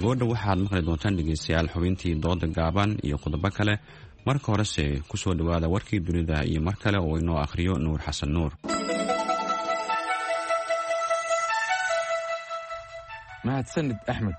goordha waxaad maqli doontaan dhegeystayaal xubintii dooda gaaban iyo qodobo kale. marka horese ku soo dhawaada warkii dunida iyo mar kale oo inoo akhriyo nuur xasan nuur. mahadsanid axmed.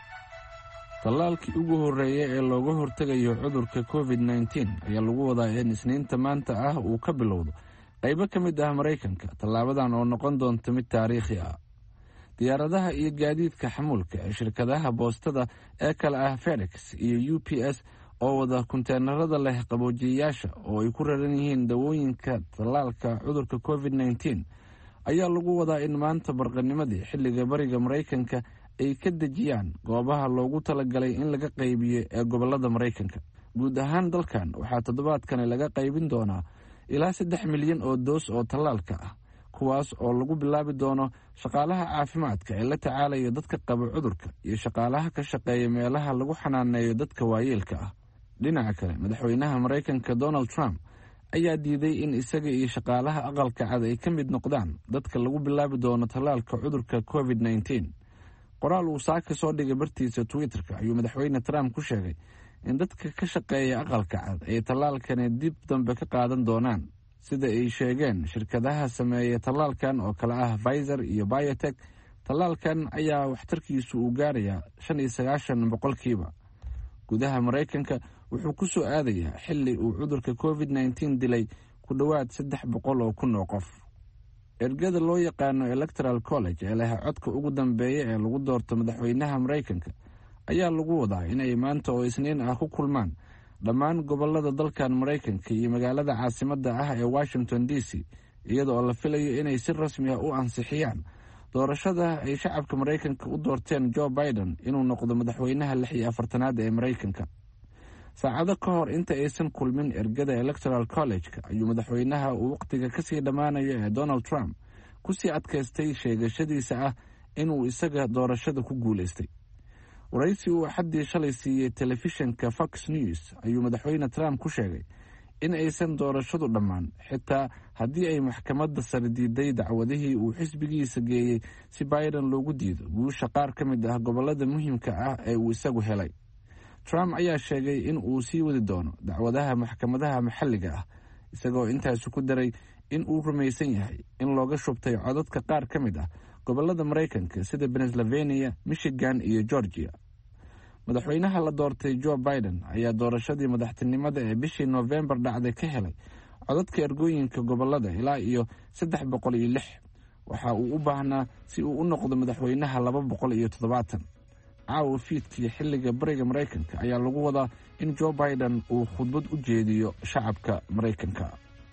tallaalkii ugu horreeyay ee looga hortegayo cudurka covid nneteen ayaa lagu wadaa in isniinta maanta ah uu ka bilowdo qaybo ka mid ah maraykanka. tallaabadan oo noqon doonta mid taariikhi ah. diyaaradaha iyo gaadiidka xamuulka ee shirkadaha boostada ee kale ah fedex iyo u p s oo wada kunteenarada leh qaboojiyayaasha oo ay ku raran yihiin dawooyinka tallaalka cudurka covid nneteen ayaa lagu wadaa in maanta barqanimadii xilliga bariga maraykanka ay ka dejiyaan goobaha loogu talagalay in laga qaybiyo ee gobolada maraykanka. guud ahaan dalkan waxaa toddobaadkani laga qaybin doonaa ilaa saddex milyan oo doos oo tallaalka ah, kuwaas oo lagu bilaabi doono shaqaalaha caafimaadka ee la tacaalaya dadka qaba cudurka iyo shaqaalaha ka shaqeeya meelaha lagu xanaaneeyo dadka waayeelka ah. dhinaca kale, madaxweynaha maraykanka donald trump ayaa diiday in isaga iyo shaqaalaha aqalka cad ay ka mid noqdaan dadka lagu bilaabi doono tallaalka cudurka covid nneteen. qoraal uu saaka soo dhigay bartiisa twitter-ka ayuu madaxweyne trump ku sheegay in dadka ka shaqeeya aqalka cad ay tallaalkani dib dambe ka qaadan doonaan, sida ay sheegeen shirkadaha sameeya tallaalkan oo kale ah Pfizer iyo Biotech. tallaalkan ayaa waxtarkiisu uu gaarayaa shan iyo sagaashan boqolkiiba. gudaha maraykanka wuxuu ku soo aadayaa xilli uu cudurka covid nneteen dilay ku dhowaad saddex boqol oo kun oo qof. ergada loo yaqaano electoral college ee leh codka ugu dambeeya ee lagu doorto madaxweynaha maraykanka ayaa lagu wadaa inay maanta oo isniin ah ku kulmaan dhammaan gobolada dalkan maraykanka iyo magaalada caasimadda ah ee washington d c, iyadoo la filayo inay si rasmi ah u ansixiyaan doorashada ay shacabka maraykanka u doorteen joe biden inuu noqdo madaxweynaha lix iyo afartanaad ee maraykanka. saacado ka hor inta aysan kulmin ergada electoral college-ka ayuu madaxweynaha uu waqtiga kasii dhammaanayo ee donald trump kusii adkaystay sheegashadiisa ah inuu isaga doorashada ku guulaystay. waraysi uu axaddii shalay siiyey telefishinka fox news ayuu madaxweyne trump ku sheegay in aysan doorashadu dhammaan xitaa haddii ay maxkamadda sare diiday dacwadihii uu xisbigiisa geeyey si biden loogu diido guusha qaar ka mid ah gobolada muhiimka ah ee uu isagu helay. trump ayaa sheegay in uu sii wadi doono dacwadaha maxkamadaha maxalliga ah, isagoo intaasi ku daray in uu rumaysan yahay in looga shubtay codadka qaar ka mid ah gobolada maraykanka sida Pennsylvania, Michigan iyo Georgia. madaxweynaha la doortay joe biden ayaa doorashadii madaxtinimada ee bishii November dhacday ka helay codadka ergooyinka gobolada ilaa iyo saddex boqol iyo lix. waxa uu u baahnaa si uu u noqdo madaxweynaha laba boqol iyo toddobaatan. caawa fiidkii xilliga bariga maraykanka ayaa lagu wadaa in joe biden uu khudbad u jeediyo shacabka maraykanka.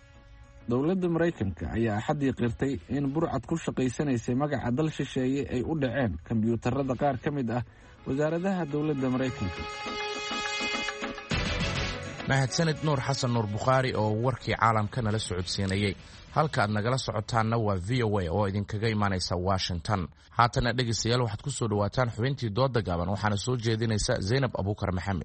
dowladda maraykanka ayaa axaddii qirtay in burcad ku shaqaysanaysay magaca dal shisheeye ay u dhaceen kombiyuutarada qaar ka mid ah wasaaradaha dowladda maraykanka. mahadsanid nuur xasan nuur bukhaari oo warkii caalamka nala socodsiinayey. halka aad nagala socotaanna waa v o a oo idinkaga imaanaysa washington. haatana dhegaystayaal waxaad ku soo dhawaataan xubintii dooda gaaban, waxaana soo jeedinaysa zaynab abuukar maxamed.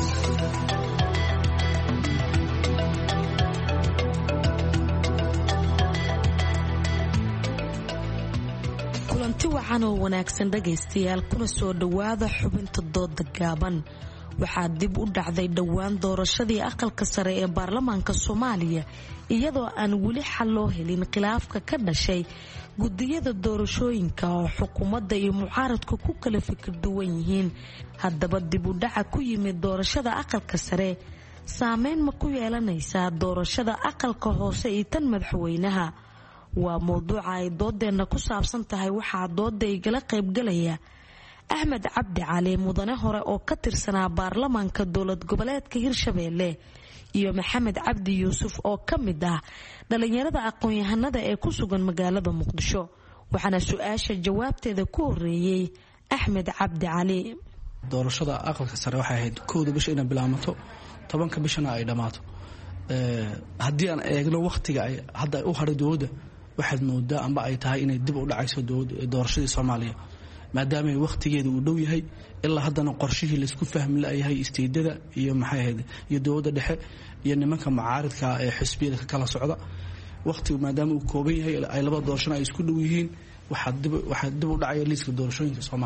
kulanti wacan oo wanaagsan dhegaystayaal, kuna soo dhowaada xubinta dooda gaaban. waxaa dib u dhacday dhowaan doorashadii aqalka sare ee baarlamaanka soomaaliya, iyadoo aan weli xal loo helin khilaafka ka dhashay gudiyada doorashooyinka oo xukuumadda iyo mucaaradku ku kala fikir duwan yihiin. haddaba dib u dhaca ku yimid doorashada aqalka sare saameyn ma ku yeelanaysaa doorashada aqalka hoose iyo tan madaxweynaha? waa mowduuca ay doodeenna ku saabsan tahay. waxaa dooda igala qaybgalaya axmed cabdi cali, mudane hore oo ka tirsanaa baarlamaanka dowlad goboleedka hirshabeelle, iyo maxamed cabdi yuusuf oo ka mid ah dhalinyarada aqoon-yahanada ee ku sugan magaalada muqdisho. waxaana su-aasha jawaabteeda ku horeeyey axmed cabdi cali. doorashada aqalka sare waxay ahayd kowda bisha inay bilaamato, tobanka bishana ay dhammaato. haddii aan eegno wakhtiga ay hadda u haray dowladda, waxaad moodaa amba ay tahay inay dib u dhacayso doorashadii soomaaliya, maadaama wakhtigeeda uu dhow yahay. ilaa haddana qorshihii laysku fahmi layahay isteedada iyo maxay ahayd iyo dowladda dhexe iyo nimanka mucaaridka ee xisbiyada ka kala socda. wakhtigu maadaama uu kooban yahay, ay labada doorashana ay isku dhow yihiin, waxaa dib u dhacaya liiska doorashooyinka soomaaliya.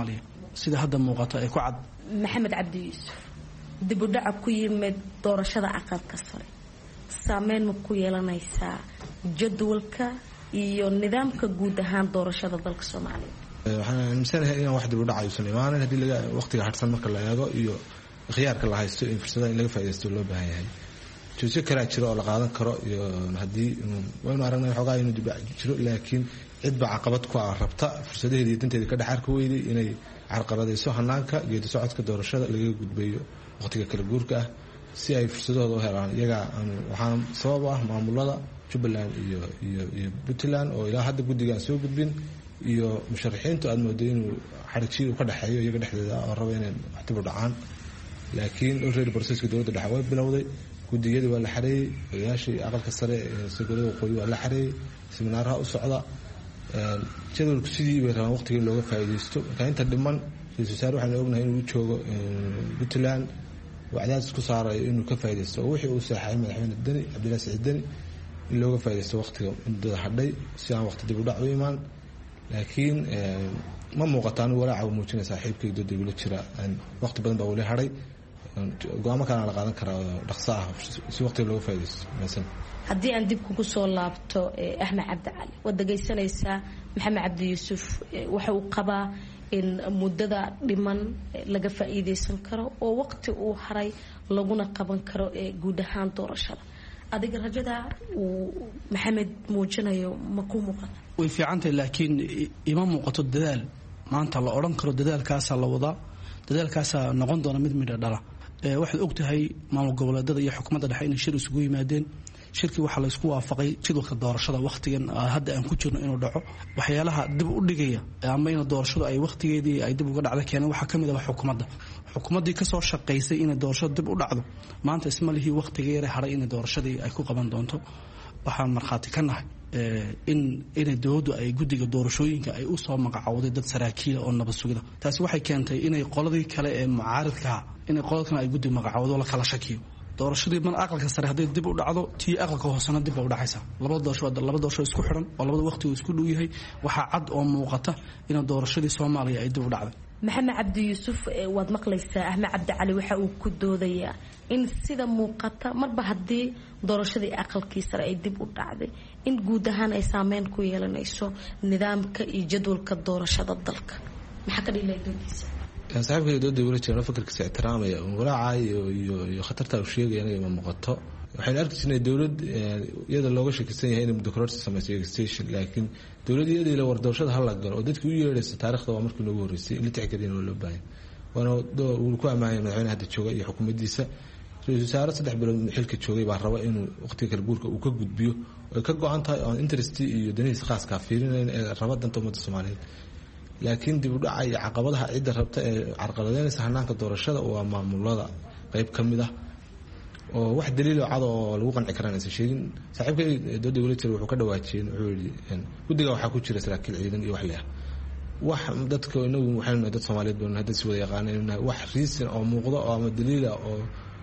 sida hadda muuqato ay ku cad. maxamed cabdi yuusuf, dib u dhaca ku yimid doorashada aqalka sare saameyn ma ku yeelanaysaa jadwalka iyo nidaamka guud ahaan doorashada dalka Soomaaliya? waxaan aaminsanahay inaan wax dib u dhac aysan imaanin haddii laga waqtiga harsan marka la eego iyo khiyaarka la haysto in fursadaha in laga faa'iideysto loo baahan yahay. joojo kala jiro oo la qaadan karo iyo haddii waynu aragnay xogaa inuu dib jiro laakiin cid ba caqabad ku ah rabta fursadaheedii danteedii ka dhaxarka weyday inay carqaladayso hanaanka geedi socodka doorashada laga gudbayo waqtiga kala guurka ah si ay fursadooda u helaan. iyaga waxaan sabab ah maamulada Jubbaland iyo iyo iyo Puntland oo ilaa hadda guddigan soo gudbin iyo musharaxiintu aad moodo inuu xarijiyo ka dhaxeeyo iyaga dhexdeeda oo raba inay wax dib u dhacaan. laakiin already processka dowladda dhexe way bilowday, gudiyada waa la xareeyay, odayaashii aqalka sare ee sagolada waqooyi waa la xareeyay, seminaaraha u socda. jadwalku sidii bay rabaan waqtigii looga faa'iideysto. marka inta dhiman ra-iisul wasaare waxaan ognahay inuu joogo Puntland wacdaad isku saaray inuu ka faa'iideysto wixii uu saxay madaxweyne Deni Cabdilaahi Saciid Deni in looga faa'iideysto waqtiga muddada hadhay si aan waqti dib u dhac u imaan. laakiin ma muuqataan walaaca uu muujinay saaxiibkay dooda wala jira waqti badan baa wali hadhay. go'aamo kale la qaadan karaa dhaqso ah si waqti looga faa'iideysto. maasan haddii aan dib kugu soo laabto Axmed Cabdi Cali, waad dhagaysanaysaa Maxamed Cabdi Yuusuf waxa uu qabaa in muddada dhiman laga faa'iideysan karo oo waqti uu haray laguna qaban karo guud ahaan doorashada. adiga rajada uu Maxamed muujinayo ma ku muuqata? way fiicantahay laakiin ima muuqato dadaal maanta la oran karo dadaalkaas la wada dadaalkaas noqon doona mid midho dhala. waxaad ogtahay maamul goboleedyada iyo xukuumadda dhexe inay shir isugu yimaadeen. shirkii waxaa la isku waafaqay jadwalka doorashada waqtigan hadda aan ku jirno inuu dhaco. waxyaalaha dib u dhigaya ama in doorashadu ay waqtigeedii ay dib uga dhacdo keenay waxaa kamid ah xukuumadda xukuumaddii ka soo shaqaysay in doorashada dib u dhacdo maanta isma lihi waqtigeeda haray in doorashadii ay ku qaban doonto. waxaan markhaati ka nahay in inay dowladdu ay guddiga doorashooyinka ay u soo magacowday dad saraakiil oo nabad sugida. taasi waxay keentay inay qoladii kale ee mucaaridka inay qoladkan ay guddi magacowdo la kala shakiyo. doorashadii man aqalka sare haday dib u dhacdo tii aqalka hoosena dib u dhacaysa. labada doorasho laba doorasho isku xiran oo labada waqtigu isku dhow yahay waxa cad oo muuqata in doorashadii Soomaaliya ay dib u dhacday. maxamed cabdi yuusuf waad maqlaysaa Axmed Cabdi Cali waxa uu ku doodayaa in sida muuqata marba haddii doorashadii aqalkii sare ay dib u dhacday in guud ahaan ay saameyn ku yeelanayso nidaamka iyo jadwalka doorashada dalka. maxaa ka dhigay doodiisa? saaxiibkay dooda wala jira fikirkiisa ixtiraamaya walaaca iyo iyo iyo khatarta uu sheegayana ma muuqato. waxaan arkaynaa dawlad iyada looga shakisan yahay in muddo sameysay station laakiin dawladda ila war doorashada hal la galo oo dadku u yeeraysa taariikhda waa markii loogu horeysay in la tixgelin loo baahan. waana uu ku amaanay madaxweynaha hadda jooga iyo xukuumaddiisa. ra-iisul wasaare saddex bilood xilka joogay baa raba inuu waqtiga kala guurka uu ka gudbiyo oo ka go'an tahay on interest iyo danihiisa khaaska fiirinayna ee raba danta ummadda Soomaaliyeed. laakiin dib u dhaca iyo caqabadaha cidda rabta ee carqaladeynaysa hanaanka doorashada waa maamulada qayb ka mid ah oo wax daliil cad oo lagu qanci karaan aysan sheegin. saaxiibkay dooda wala jira wuxuu ka dhawaajiyay wuxuu yiri guddiga waxaa ku jira saraakiil ciidan iyo wax leeyahay wax dadka inagu waxaan dad Soomaaliyeed baan hadda si wada yaqaanayna wax reason oo muuqdo oo ama daliil oo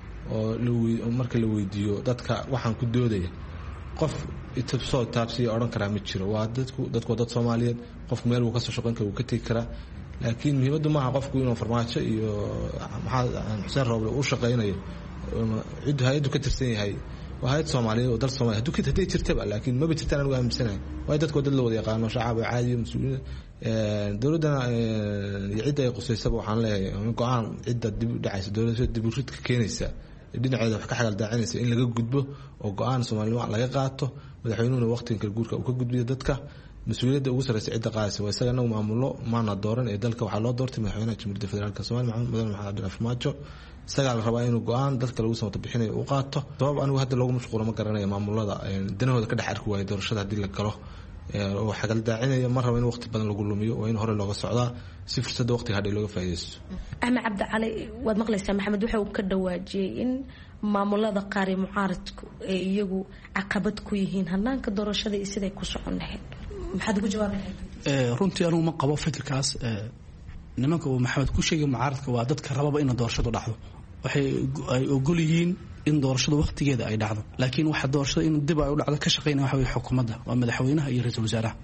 oo marka la weydiiyo dadka waxaan ku doodaya qof itibsoo taabsiya oran kara ma jiro. waa dadku dadku dad Soomaaliyeed qof meel uu ka soo shaqeyn karo uu ka tagi kara laakiin muhiimaddu maaha qofku inuu farmaajo iyo maxaa Xuseen Rooble uu shaqeynayo cid hay'adu ka tirsan yahay waa hay'ad Soomaaliyeed oo dal Soomaaliyeed haduu ka taday jirtaba laakiin ma bitirtaan anigu aaminsanahay waa dadku dad la wada yaqaano shacab caadi iyo mas'uuliin dawladana iyo cid ay qusaysaba waxaan leeyahay go'aan cidda dib u dhacaysa dawladda dib u rid ka keenaysa dhinaceeda wax ka xagal daacinaysa in laga gudbo oo go'aan Soomaaliyeed laga qaato madaxweynuhu waqtiga kala guurka uu ka gudbiyo dadka mas'uuliyadda ugu sareysa cidda qaadaysa waa isaga nagu maamulo maana dooran ee dalka waxaa loo doortay madaxweynaha Jamhuuriyadda Federaalka Soomaaliya Maxamed Mudane Maxamed Cabdilaahi Farmaajo. isaga la rabaa inuu go'aan dadka lagu soo bixinayo uu qaato. sabab anigu hadda loogu mashquulo ma garanayo maamulada danahooda ka dhex arki waayo doorashada hadii la galo oo xagal daacinaya ma rabo in waqti badan lagu lumiyo waa in hore looga socdaa si fursada waqtiga hadii looga faa'iideysto. Axmed Cabdi Cali waad maqlaysaa Maxamed waxa uu ka dhawaajiyay in maamulada qaar ee mucaaradku ee iyagu caqabad ku yihiin hanaanka doorashada iyo siday ku socon lahayd. maxaad ugu jawaabaysaa? ee runtii anigu ma qabo fikirkaas. ee nimanka uu Maxamed ku sheegay mucaaradka waa dadka rababa in doorashadu dhacdo. waxay ay ogol yihiin in doorashada waqtigeeda ay dhacdo laakiin waxa doorashada in dib ay u dhacdo ka shaqeynaa waxa way xukuumadda waa madaxweynaha iyo ra'iisul wasaaraha.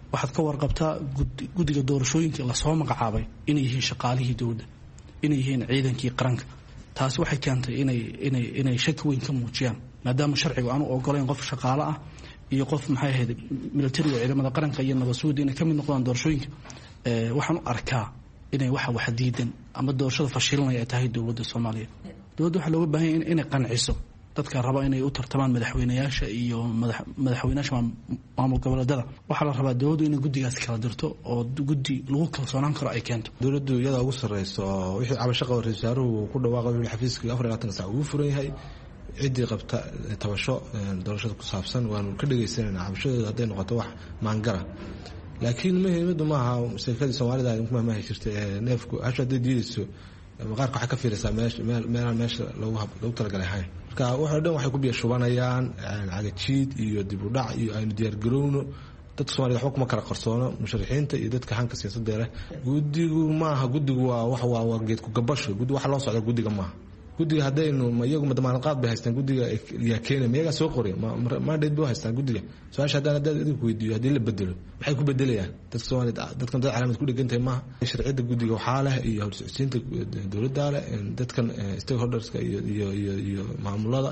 waxaad ka warqabtaa guddiga doorashooyinka lasoo magacaabay inay yihiin shaqaalihii dowladda inay yihiin ciidankii qaranka taasi waxay keentay inay inay inay shaki weyn ka muujiyaan maadaama sharcigu aanu ogolayn qof shaqaale ah iyo qof maxay ahayd militariga ciidamada qaranka iyo nabadsuud inay ka mid noqdaan doorashooyinka waxaan u arkaa inay waxa wax diidan ama doorashada fashilanaya ay tahay dowladda Soomaaliya dowladda waxa looga baahan yahay inay qanciso dadka raba inay u tartamaan madaxweynayaasha iyo madaxweynayaasha maamul goboleedyada waxa la rabaa dowladdu inay guddigaas kala dirto oo guddi lagu kalsoonaan karo ay keento dowladdu iyada ugu sareyso wixii cabashaqa oo ra'iisul wasaaruhu ku dhawaaqay in xafiiska afar iyo labaatan saac uu furan yahay cidii qabta tabasho doorashada ku saabsan waanu ka dhageysanaynaa cabashadooda hadday noqoto wax maangara laakiin muhiimadu maaha shirkadii Soomaalida ay kuma maahay jirtay neefku hasha diidayso maqaarka waxa ka fiiraysaa meesha meel meesha lagu lagu talagalay hay marka waxa dhan waxay ku biyo shubanayaan cagajiid iyo dib u dhac iyo aynu diyaar garowno dadka Soomaalida waxba kuma kala qarsoono musharaxiinta iyo dadka hanka siyaasadda leh gudigu maaha gudigu waa wax waa geed ku gabasho gudi waxa loo socdo gudiga maaha gudiga hadaynu ma iyagu madamaanad qaad bay haystaan gudiga yaa keenay iyaga soo qoray ma dheed buu haystaan gudiga su'aasha hadana dad idinku weydiiyo hadii la bedelo maxay ku bedelayaan dadka Soomaalida dadkan dad calaamad ku dhigantay ma sharciyada gudiga waxa leh iyo horsiinta dawladda leh dadkan stakeholderska iyo iyo iyo maamulada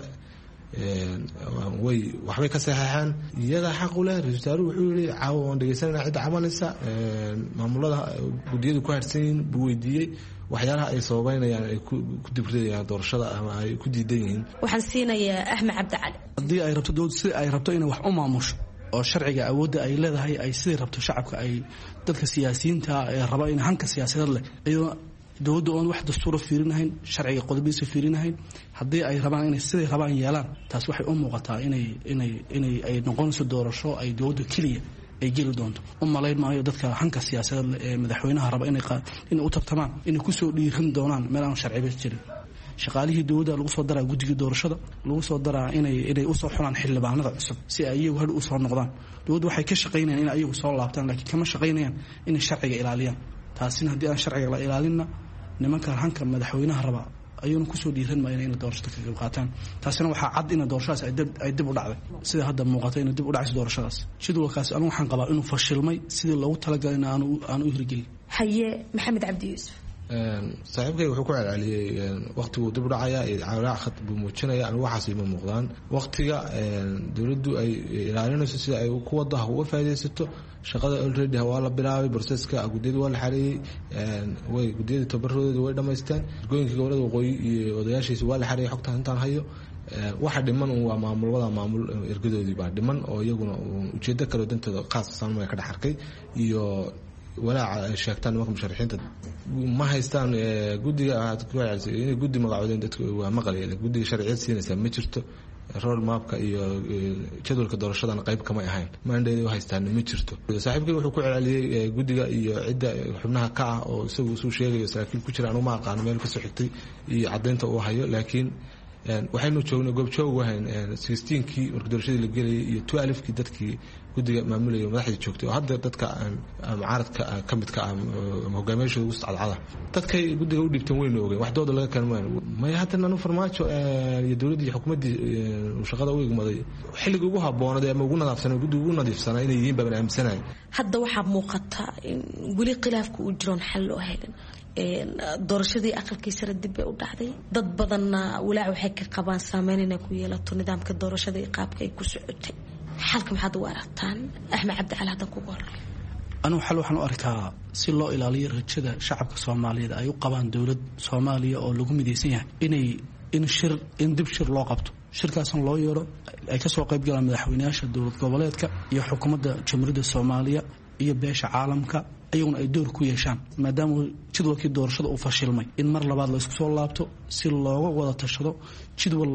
way waxbay ka saxaxaan iyaga xaq u leh ra'iisul wasaaruhu wuxuu yiri caawan dhageysanayna cid cabanaysa maamulada gudiyadu ku harsan buu weydiiyay waxyaalaha ay sababeynayaan ay ku dibridayaan doorashada ama ay ku diidan yihiin waxaan siinayaa Axmed Cabdi Cali hadii ay rabto dowladda si ay rabto inay wax u maamusho oo sharciga awoodda ay leedahay ay sidii rabto shacabka ay dadka siyaasiyiinta ay raba in hanka siyaasadeed leh iyadoo dowladda oo wax dastuur fiirinahayn sharciga qodobadiisa fiirinahayn hadii ay rabaan inay sidii rabaan yeelaan taas waxay u muuqataa inay inay inay ay noqonayso doorasho ay dowladda kaliya ay jiri doonto u malayn maayo dadka hanka siyaasadeed ee madaxweynaha raba inay in u tartamaan inay ku soo dhiiran doonaan meel aan sharciyeed jirin shaqaalihii dowladda lagu soo daraa guddiga doorashada lagu soo daraa inay inay u soo xulaan xildhibaanada cusub si ay iyagu hadhow u soo noqdaan dowladdu waxay ka shaqaynayaan in ayagu soo laabtaan laakiin kama shaqaynayaan inay sharciga ilaaliyaan taasina haddii aan sharciga la ilaalinna nimanka hanka madaxweynaha raba ayuuna kusoo dhiiran maayeen inay doorashada ka qayb qaataan taasina waxaa cad in doorashadaas ay dib ay dib u dhacday sida hadda muuqata in dib u dhacayso doorashadaas jadwalkaas anigu waxaan qabaa inuu fashilmay sidii loogu talagalay in aanu aanu u hirgelin haye Maxamed Cabdi Yuusuf saaxiibkay wuxuu ku celceliyay waqtigu dib u dhacaya ee cawlaha khad buu muujinaya anigu waxaas ima muuqdaan waqtiga dawladdu ay ilaalinayso sida ay ku wada uga faa'iideysato shaqada already waa la bilaabay processka gudiyada waa la xareeyay way gudiyada tababarooda way dhameystaan gooyinka gobolada waqooyi iyo odayaashiisa waa la xareeyay xogta intaan hayo waxa dhiman waa maamul wada maamul ergadoodii baa dhiman oo iyaguna ujeedo kale dantooda qaas Soomaaliya ka dhaxarkay iyo walaaca ay sheegtaan nimanka musharaxiinta ma haystaan gudiga aad ku celisay inay gudi magacoodeen dadku waa maqlayeen gudiga sharciyad siinaysa ma jirto road mapka iyo jadwalka doorashadana qayb kama ahayn mandate u haystaan ma jirto saaxiibkay wuxuu ku celceliyay gudiga iyo cidda xubnaha ka ah oo isagu soo sheegayo saraakiil ku jiraan uma aqaan meel ka soo xigtay iyo cadeynta uu hayo laakiin waxaynu joognay goob joog wahayn sixteen-kii markii doorashadii la gelayay iyo twelve-kii dadkii gudiga maamulaya madaxdii joogtay oo hadda dadka mucaaradka ka mid ka ah hogaamiyaasha ugu sacadcada dadkay gudiga u dhiibteen weyna ogeyn wax dooda laga keenay ma haatan anu farmaajo iyo dawladda iyo xukuumadii shaqada u igmaday xilliga ugu haboonada ama ugu nadaafsanay gudiga ugu nadiifsanaa inay yihiin baan aaminsanahay hadda waxaa muuqata in weli khilaafku uu jiro xal loo helin doorashadii aqalkii sare dib bay u dhacday dad badanna walaac waxay ka qabaan saameyn inay ku yeelato nidaamka doorashada iyo qaabka ay ku socotay xalka maxaad u aragtaan Axmed Cabdi Cali hadan kugu horeeyo anu xal waxaan u arkaa si loo ilaaliyo rajada shacabka Soomaaliyeed ay u qabaan dawlad Soomaaliya oo lagu mideysan yahay inay in shir in dib shir loo qabto shirkaasan loo yeero ay ka soo qayb galaan madaxweynayaasha dowlad goboleedka iyo xukuumadda jamhuuriyadda Soomaaliya iyo beesha caalamka ayaguna ay door ku yeeshaan maadaama jadwalkii doorashada uu fashilmay in mar labaad la isku soo laabto si looga wada tashado jadwal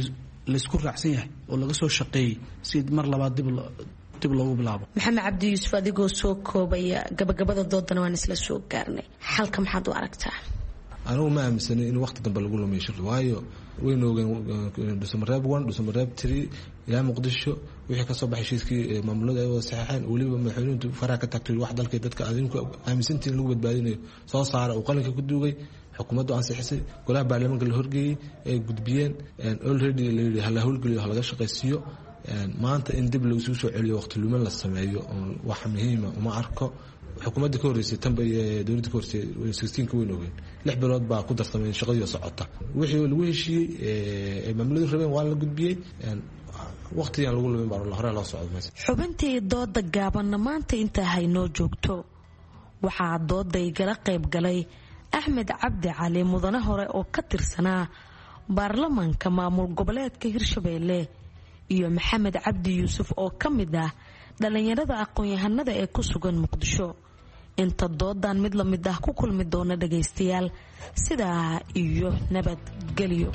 la isku raacsan yahay oo laga soo shaqeeyay si mar labaad dib dib loogu bilaabo Maxamed Cabdi Yuusuf adigoo soo koobaya gabagabada doodana waan isla soo gaarnay xalka maxaad u aragtaa anigu ma aaminsanay in waqti dambe lagu lumiyo shir waayo waynu ogeyn Dhuusamareeb one Dhuusamareeb three ilaa Muqdisho wixii ka soo baxay heshiiskii maamulada ay wada saxeexeen waliba madaxweynuhu faraha ka tagtay wax dalka dadka adinku aaminsantiin lagu badbaadinayo soo saara oo qalinka ku duugay xukuumaddu ansixisay golaha baarlamaanka la horgeeyay ay gudbiyeen already la yiri hal hawlgaliyo hal laga shaqeysiyo maanta in dib lagu soo celiyo waqti lumin la sameeyo wax muhiim ah uma arko xukuumadda ka horeysay tanba dowladda ka horeysay sixteen ka weyn ogeyn lix bilood baa ku darsamay shaqadii socota wixii lagu heshiiyey maamuladu rabeen waa la gudbiyey waqtigan lagu lumin baa hore loo socdo xubintii dooda gaabanna maanta inta haynoo joogto waxaa dooday gala qayb galay axmed cabdi cali mudane hore oo ka tirsanaa baarlamaanka maamul goboleedka hirshabeelle iyo maxamed cabdi yuusuf oo ka mid ah dhalinyarada aqoon-yahanada ee ku sugan muqdisho inta doodan mid la mid ah ku kulmi doona dhagaystayaal sidaa iyo nabadgelyo.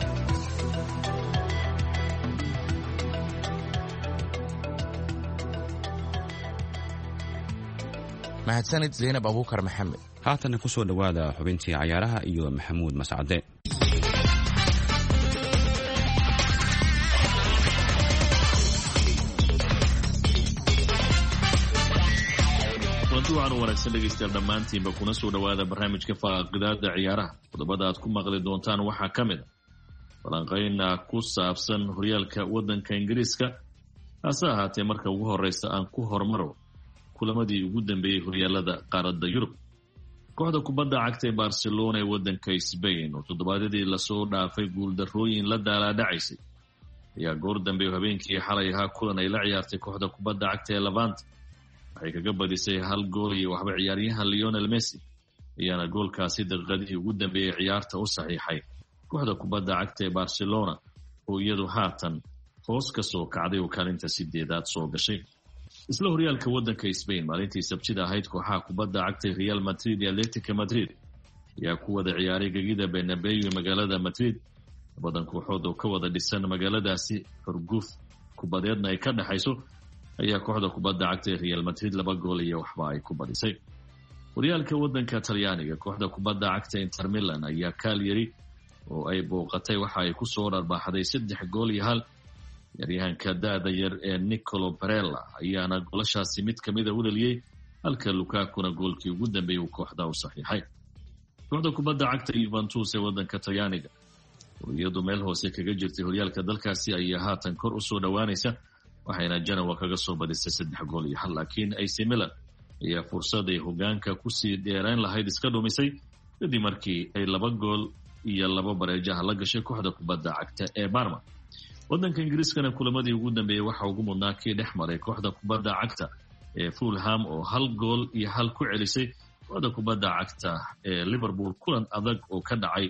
mahadsanid zaynab abuukar maxamed. haatana ku soo dhowaada xubintii cayaaraha iyo maxamuud mascade. kulanti waxaan u wanaagsan dhegaystayaal dhammaantiinba kuna soo dhowaada barnaamijka faaqidaada ciyaaraha. qodobada aad ku maqli doontaan waxaa ka mid a falanqayna ku saabsan horyaalka waddanka ingiriiska. hase ahaatee marka ugu horeysa aan ku hormaro kulamadii ugu dambeeyey horyaalada qaaradda yurub. kooxda kubadda cagta ee barcelona ee waddanka Spain oo toddobaadyadii lasoo dhaafay guuldarrooyin la daalaadhacaysay ayaa goor dambe habeenkii xalay ahaa kulan ay la ciyaartay kooxda kubadda cagta ee Levante waxay kaga badisay hal gool iyo waxba ciyaaryahan Lionel Messi ayaana goolkaasi daqiiqadii ugu dambeeyey ciyaarta u saxiixay kooxda kubadda cagta ee Barcelona oo iyadu haatan hoos ka soo kacday oo kaalinta sideedaad soo gashay. isla horyaalka waddanka Spain maalintii sabtida ahayd kooxaha kubadda cagta Real Madrid iyo Atletico Madrid ayaa ku wada ciyaaray gegida Bernabeu ee magaalada Madrid. badan kooxood oo ka wada dhisan magaaladaasi xurguf kubadeedna ay ka dhaxayso ayaa kooxda kubadda cagta Real Madrid laba gool iyo waxba ay ku badisay. horyaalka waddanka Talyaaniga kooxda kubadda cagta Inter Milan ayaa Cagliari oo ay booqatay waxa ay ku soo dharbaaxday saddex gool iyo hal. ciyaaryahanka daada yar ee Nicolo Barella ayaana goolashaasi mid kamid a u dhaliyey halka Lukaku-na goolkii ugu dambeeyey uu kooxda u saxiixay. kooxda kubadda cagta Juventus ee waddanka Talyaaniga oo iyadu meel hoose kaga jirtay horyaalka dalkaasi ayaa haatan kor u soo dhowaanaysa waxayna Genoa kaga soo badisay saddex gool iyo hal. laakiin A C Milan ayaa fursaday hogaanka kusii dheerayn lahayd iska dhumisay kadib markii ay laba gool iyo laba bareejaha la gashay kooxda kubadda cagta ee Parma. waddanka ingiriiskana kulamadii ugu dambeeyey waxa ugu mudnaa kii dhex maray kooxda kubadda cagta ee Fulham oo hal gool iyo hal ku celisay kooxda kubadda cagta ee Liverpool. kulan adag oo ka dhacay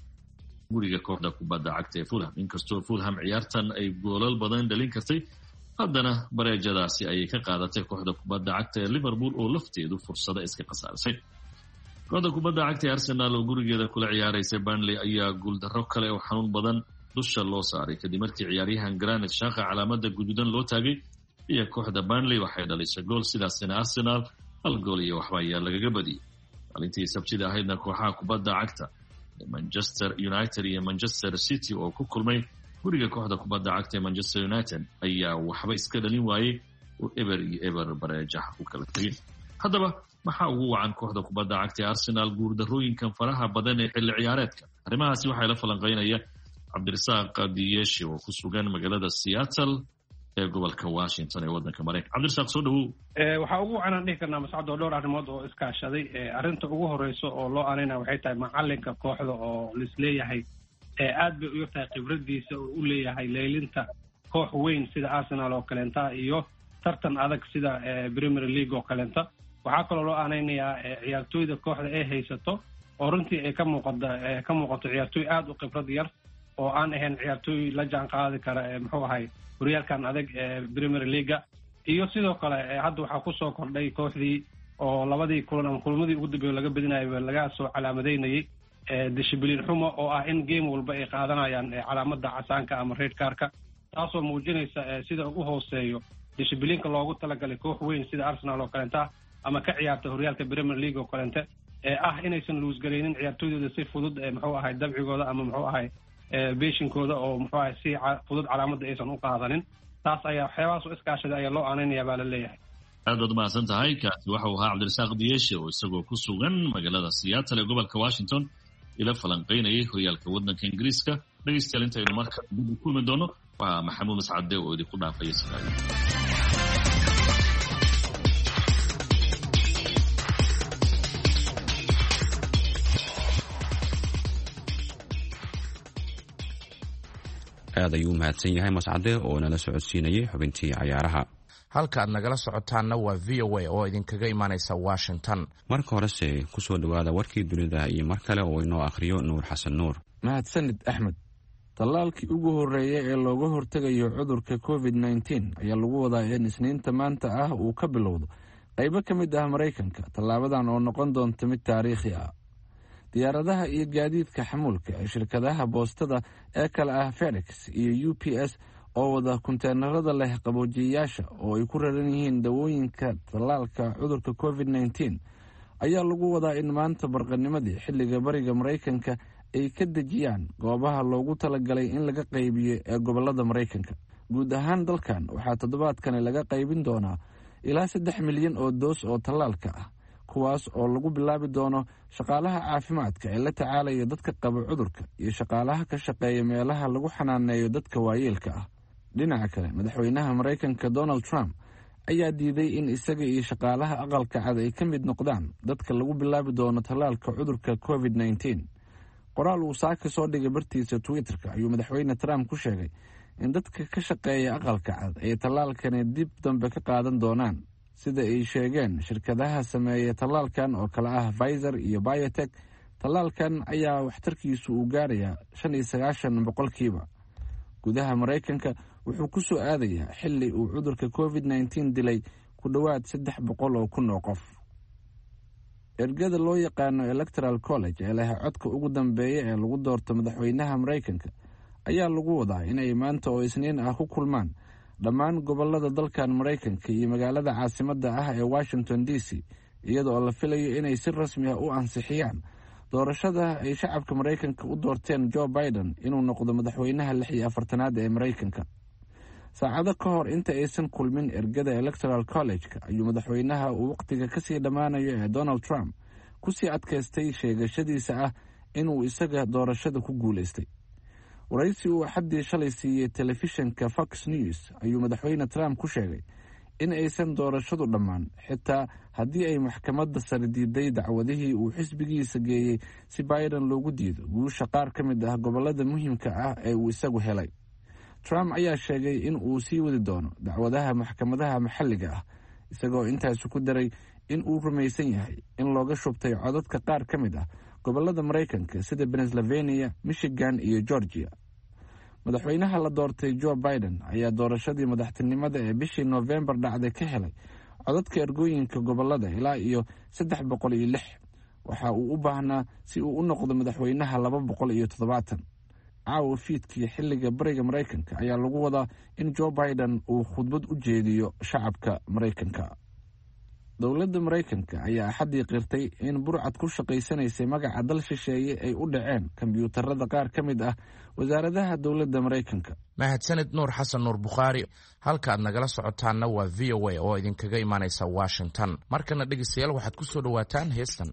guriga kooxda kubadda cagta ee Fulham. inkastoo Fulham ciyaartan ay goolal badan dhalin kartay haddana bareejadaasi ayay ka qaadatay kooxda kubadda cagta ee Liverpool oo lafteedu fursado iska khasaarisay. kooxda kubadda cagta ee Arsenal oo gurigeeda kula ciyaaraysa Burnley ayaa guuldarro kale oo xanuun badan dusha loo saaray kadib markii ciyaaryahan Granit Xhaka calaamada guduudan loo taagay iyo kooxda Burnley waxay dhalisay gool. sidaasina Arsenal hal gool iyo waxba ayaa lagaga badiyey. maalintii sabtida ahaydna kooxaha kubadda cagta Manchester United iyo Manchester City oo ku kulmay guriga kooxda kubadda cagta ee Manchester United ayaa waxba iska dhalin waayey oo eber iyo eber bareejaha ku kala tegay. haddaba maxaa ugu wacan kooxda kubadda cagta ee Arsenal guuldarrooyinkan faraha badan ee xilli ciyaareedka? arrimahaasi waxay la falanqeynaya cabdirasaaq diyeshi oo ku sugan magaalada Seattle ee gobolka Washington ee waddanka Mareykanka. cabdirasaaq soo dhawow. waxaa ugu wacan aan dhihi karnaa mascado dhowr arrimood oo iskaashaday. arrinta ugu horeyso oo loo aanayna waxay tahay macalinka kooxda oo lisleeyahay aad bay u yartahay khibradiisa oo u leeyahay leylinta koox weyn sida Arsenal oo kaleenta iyo tartan adag sida Premier League oo kaleenta. waxaa kaloo loo aanaynayaa ciyaartooyda kooxda ay haysato oo runtii ay ka muuqato ka muuqato ciyaartooy aad u khibrad yar oo aan ahayn ciyaartooy la jaan qaadi kara muxuu ahay horyaalkan adag ee Premier League. iyo sidoo kale hadda waxaa ku soo kordhay kooxdii oo labadii kulan ama kulmadii ugu dambeeyay laga badinayay laga soo calaamadeynayay discipline xumo oo ah in game walba ay qaadanayaan calaamada casaanka ama red cardka, taasoo muujinaysa sida ugu hooseeyo disciplineka loogu talagalay koox weyn sida Arsenal oo kaleenta ama ka ciyaarta horyaalka Premier League oo kaleenta ee ah inaysan luus gareynin ciyaartooydooda si fudud muxuu ahay dabcigooda ama muxuu ahay beeshinkooda oo muxuu ahay si fudud calaamada aysan u qaadanin. taas ayaa waxyaabahaas oo iskaashada ayaa loo aanaynayaa baa la leeyahay. aad baad mahadsan tahay. kaasi waxau ahaa cabdirasaaq diyeeshe oo isagoo ku sugan magaalada Seattle ee gobolka Washington ila falanqeynayay horyaalka waddanka ingiriiska. dhegeystayaal intaynu marka dib u kulmi doono waa maxamuud mascade oo idinku dhaafaya sidaay aad ayuu mahadsan yahay mascade oo nala socodsiinayay xubintii cayaaraha. halka aad nagala socotaanna waa v o a oo idinkaga imaanaysa Washington. marka horese kusoo dhawaada warkii dunida iyo mar kale oo inoo akhriyo Nuur Xasan Nuur. mahadsanid Axmed. tallaalkii ugu horreeyay ee looga hortegayo cudurka covid nineteen ayaa lagu wadaa in isniinta maanta ah uu ka bilowdo qaybo ka mid ah Mareykanka. tallaabadan oo noqon doonta mid taariikhi ah. diyaaradaha iyo gaadiidka xamuulka ee shirkadaha boostada ee kala ah FedEx iyo U P S oo wada kunteenarada leh qaboojiyayaasha oo ay ku raran yihiin dawooyinka tallaalka cudurka covid nineteen ayaa lagu wadaa in maanta barqanimadii xilliga bariga Mareykanka ay ka dejiyaan goobaha loogu talagalay in laga qaybiyo ee gobolada Mareykanka. guud ahaan dalkan waxaa toddobaadkan laga qaybin doonaa ilaa saddex milyan oo doos oo tallaalka ah, kuwaas oo lagu bilaabi doono shaqaalaha caafimaadka ee la tacaalaya dadka qaba cudurka iyo shaqaalaha ka shaqeeya meelaha lagu xanaaneeyo dadka waayeelka ah. dhinaca kale, madaxweynaha Mareykanka Donald Trump ayaa diiday in isaga iyo shaqaalaha aqalka cad ay ka mid noqdaan dadka lagu bilaabi doono tallaalka cudurka covid nineteen. qoraal uu saaka soo dhigay bartiisa Twitter-ka ayuu madaxweyne Trump ku sheegay in dadka ka shaqeeya aqalka cad ay tallaalkani dib dambe ka qaadan doonaan, sida ay sheegeen shirkadaha sameeya tallaalkan oo kala ah Pfizer iyo BioNTech. tallaalkan ayaa waxtarkiisu uu gaarayaa shan iyo sagaashan boqolkiiba. gudaha Mareykanka wuxuu ku soo aadayaa xilli uu cudurka covid nineteen dilay ku dhowaad saddex boqol oo kun oo qof. ergada loo yaqaano Electoral College ee leh codka ugu dambeeya ee lagu doorto madaxweynaha Mareykanka ayaa lagu wadaa inay maanta oo isniin ah ku kulmaan dhammaan gobolada dalkan Mareykanka iyo magaalada caasimadda ah ee Washington D C, iyadoo la filayo inay si rasmi ah u ansixiyaan doorashada ay shacabka Mareykanka u doorteen Joe Biden inuu noqdo madaxweynaha lix iyo afartanaad ee Mareykanka. saacado ka hor inta aysan kulmin ergada Electoral College-ka ayuu madaxweynaha uu waqtiga kasii dhammaanayo ee Donald Trump kusii adkaystay sheegashadiisa ah inuu isaga doorashada ku guulaystay. waraysi uu xaddii shalay siiyey telefishinka Fox News ayuu madaxweyne Trump ku sheegay in aysan doorashadu dhammaan xitaa haddii ay maxkamadda sare diiday dacwadihii uu xisbigiisa geeyey si Biden loogu diido guusha qaar ka mid ah gobolada muhiimka ah ee uu isagu helay. Trump ayaa sheegay in uu sii wadi doono dacwadaha maxkamadaha maxalliga ah, isagoo intaas ku daray in uu rumaysan yahay in looga shubtay codadka qaar ka mid ah gobolada Mareykanka sida Pennsylvania, Michigan iyo Georgia. madaxweynaha la doortay Joe Biden ayaa doorashadii madaxtinimada ee bishii November dhacday ka helay codadka ergooyinka gobolada ilaa iyo saddex boqol iyo lix. waxa uu u baahnaa si uu u noqdo madaxweynaha laba boqol iyo toddobaatan. caawa fiidkii xilliga bariga Mareykanka ayaa lagu wadaa in Joe Biden uu khudbad u jeediyo shacabka Mareykanka. dowladda Mareykanka ayaa axadii qirtay in burcad ku shaqaysanaysay magaca dal shisheeye ay u dhaceen kombiyuutarada qaar ka mid ah wasaaradaha dowladda Mareykanka. mahadsanid Nuur Xasan Nuur Bukhaari. halka aad nagala socotaanna waa V O A oo idinkaga imaanaysa Washington. markana dhegeystayaal waxaad ku soo dhawaataan heestan.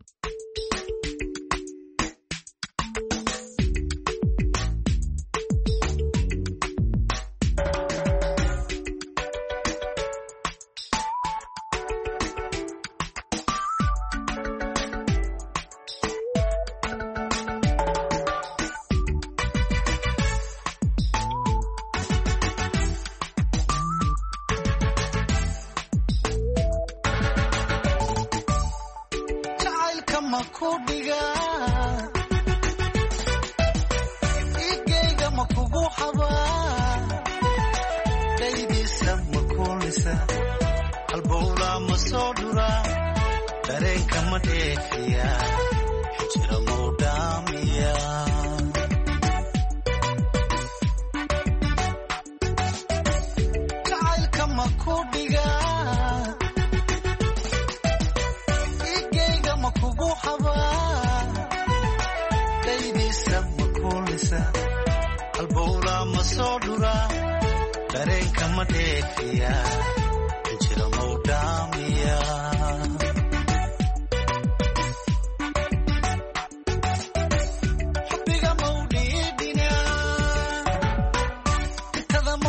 Come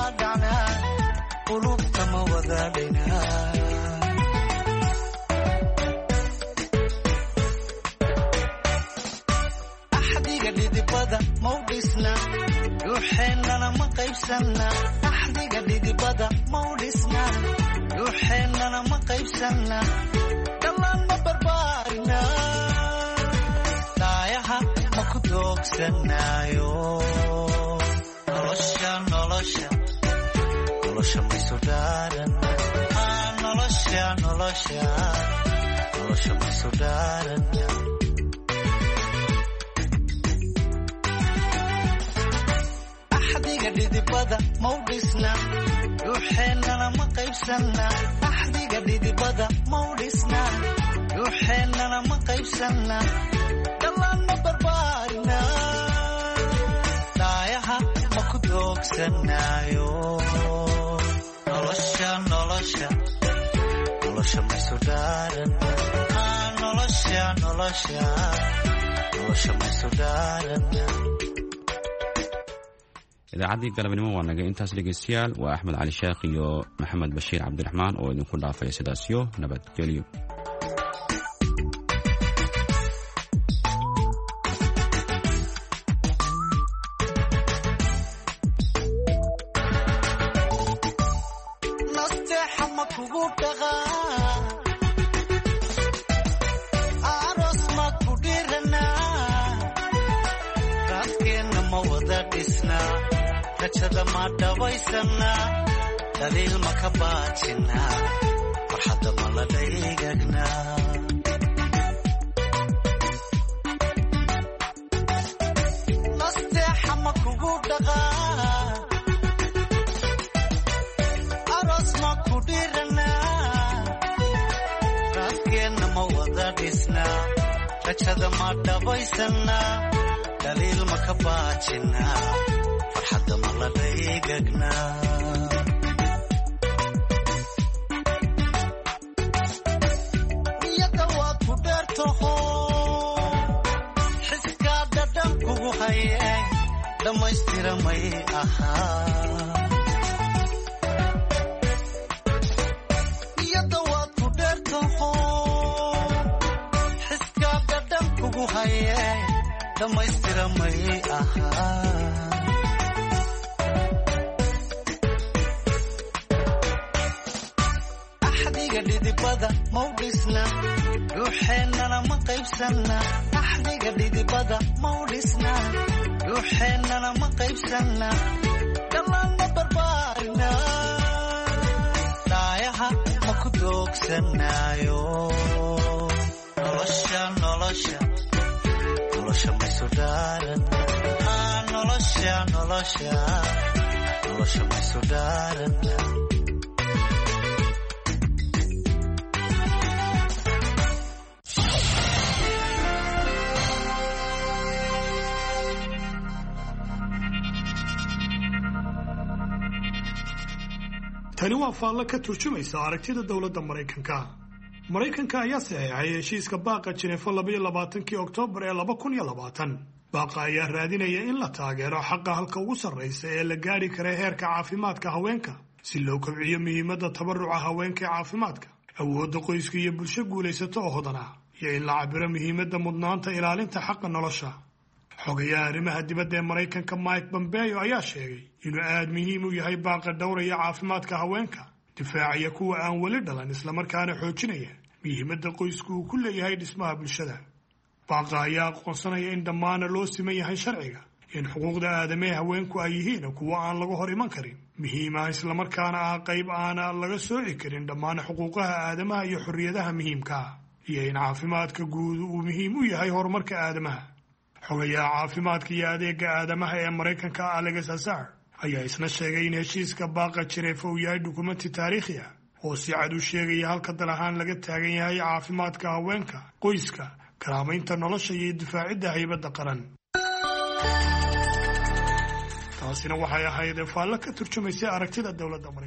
dhacnaa qulubta ma wadaadhaynaa axdiga dhidibada mau dhisna dhuuxeennana ma qaybsanna axdiga dhidibada mau dhisna dhuuxeennana ma qaybsanna dhammaan ma barbaarina daayaha ma ku doogsanaayo nolosha nolosha nolosha maysu dhaaran nolosha nolosha nolosha maysu dhaaran axdiga dhidibada mau dhisna dhuuxeennana ma qaybsanna axdiga dhidibada mau dhisna dhuuxeennana ma qaybsanna dhammaan ma barbaarina daayaha ma ku doogsanaayo nolosha nolosha nolosha maysu dhaaran nolosha nolosha nolosha maysu dhaaran idaacaddii galabnimo waa naga intaas dhegaystayaal waa axmed cali sheekh iyo maxamed bashiir cabdiraxmaan oo idinku dhaafaya sidaasyo nabadgelyo nasteexa ma kugu dhaqaa aroos ma ku dhiranaa raaskeenna ma wada dhisnaa rajada ma dhabaysanaa daliil ma ka baajinaa farxadda ma la dhaygagnaa nasteexa ma kugu dhaqaa aroos ma ku dhiranaa raaskeenna ma wada dhisnaa rajada ma dhabaysanaa daliil ma ka baajinaa farxadda ma la dhaygagnaa niyadda waad ku dheertaho xiskaa dhadhan kugu haye dhammaystira may ahaa niyadda waad ku dheertaho xiskaa dhadhan kugu haye dhammaystira may ahaa axdiga dhidibada mau dhisna dhuuxeennana ma qaybsanna axdiga dhidibada mau dhisna dhuuxeennana ma qaybsanna dhammaan ma barbaarina daayaha ma ku doogsanaayo nolosha nolosha nolosha maysu dhaaran nolosha nolosha nolosha maysu dhaaran tani waa faallo ka turjumaysa aragtida dowladda maraykanka maraykanka ayaa saxeexay heshiiska baaqa jineefo labaiyo labaatankii oktoobar ee laba kun iyo labaatan baaqa ayaa raadinaya in la taageero xaqa halka ugu sarraysa ee la gaadhi kara heerka caafimaadka haweenka si loo kobciyo muhiimadda tabaruca haweenka ee caafimaadka awoodda qoyska iyo bulsho guulaysato oo hodan ah iyo in la cabiro muhiimadda mudnaanta ilaalinta xaqa nolosha xogayaha arrimaha dibadda ee maraykanka mike pompeo ayaa sheegay inuu aad muhiim u yahay baaqa dhowraya caafimaadka haweenka difaacaya kuwa aan weli dhalan islamarkaana xoojinaya muhiimadda qoysku uu ku leeyahay dhismaha bulshada baaqa ayaa aqoonsanaya in dhammaana loo siman yahay sharciga in xuquuqda aadamee haweenku ay yihiin kuwo aan laga hor iman karin muhiima islamarkaana ah qayb aana laga sooci karin dhammaan xuquuqaha aadamaha iyo xorriyadaha muhiimka ah iyo in caafimaadka guud uu muhiim u yahay horumarka aadamaha xogayaha caafimaadka iyo adeega aadamaha ee maraykanka alex azar ayaa isna sheegay in heshiiska baaqa jireefo uu yahay dukumenti taariikhi ah oo si cad u sheegaya halka dal ahaan laga taagan yahay caafimaadka haweenka qoyska karaamaynta nolosha iyo difaacidda haybadda qaran taasina waxay ahayd faallo ka turjumaysa aragtida dowladda maraykanka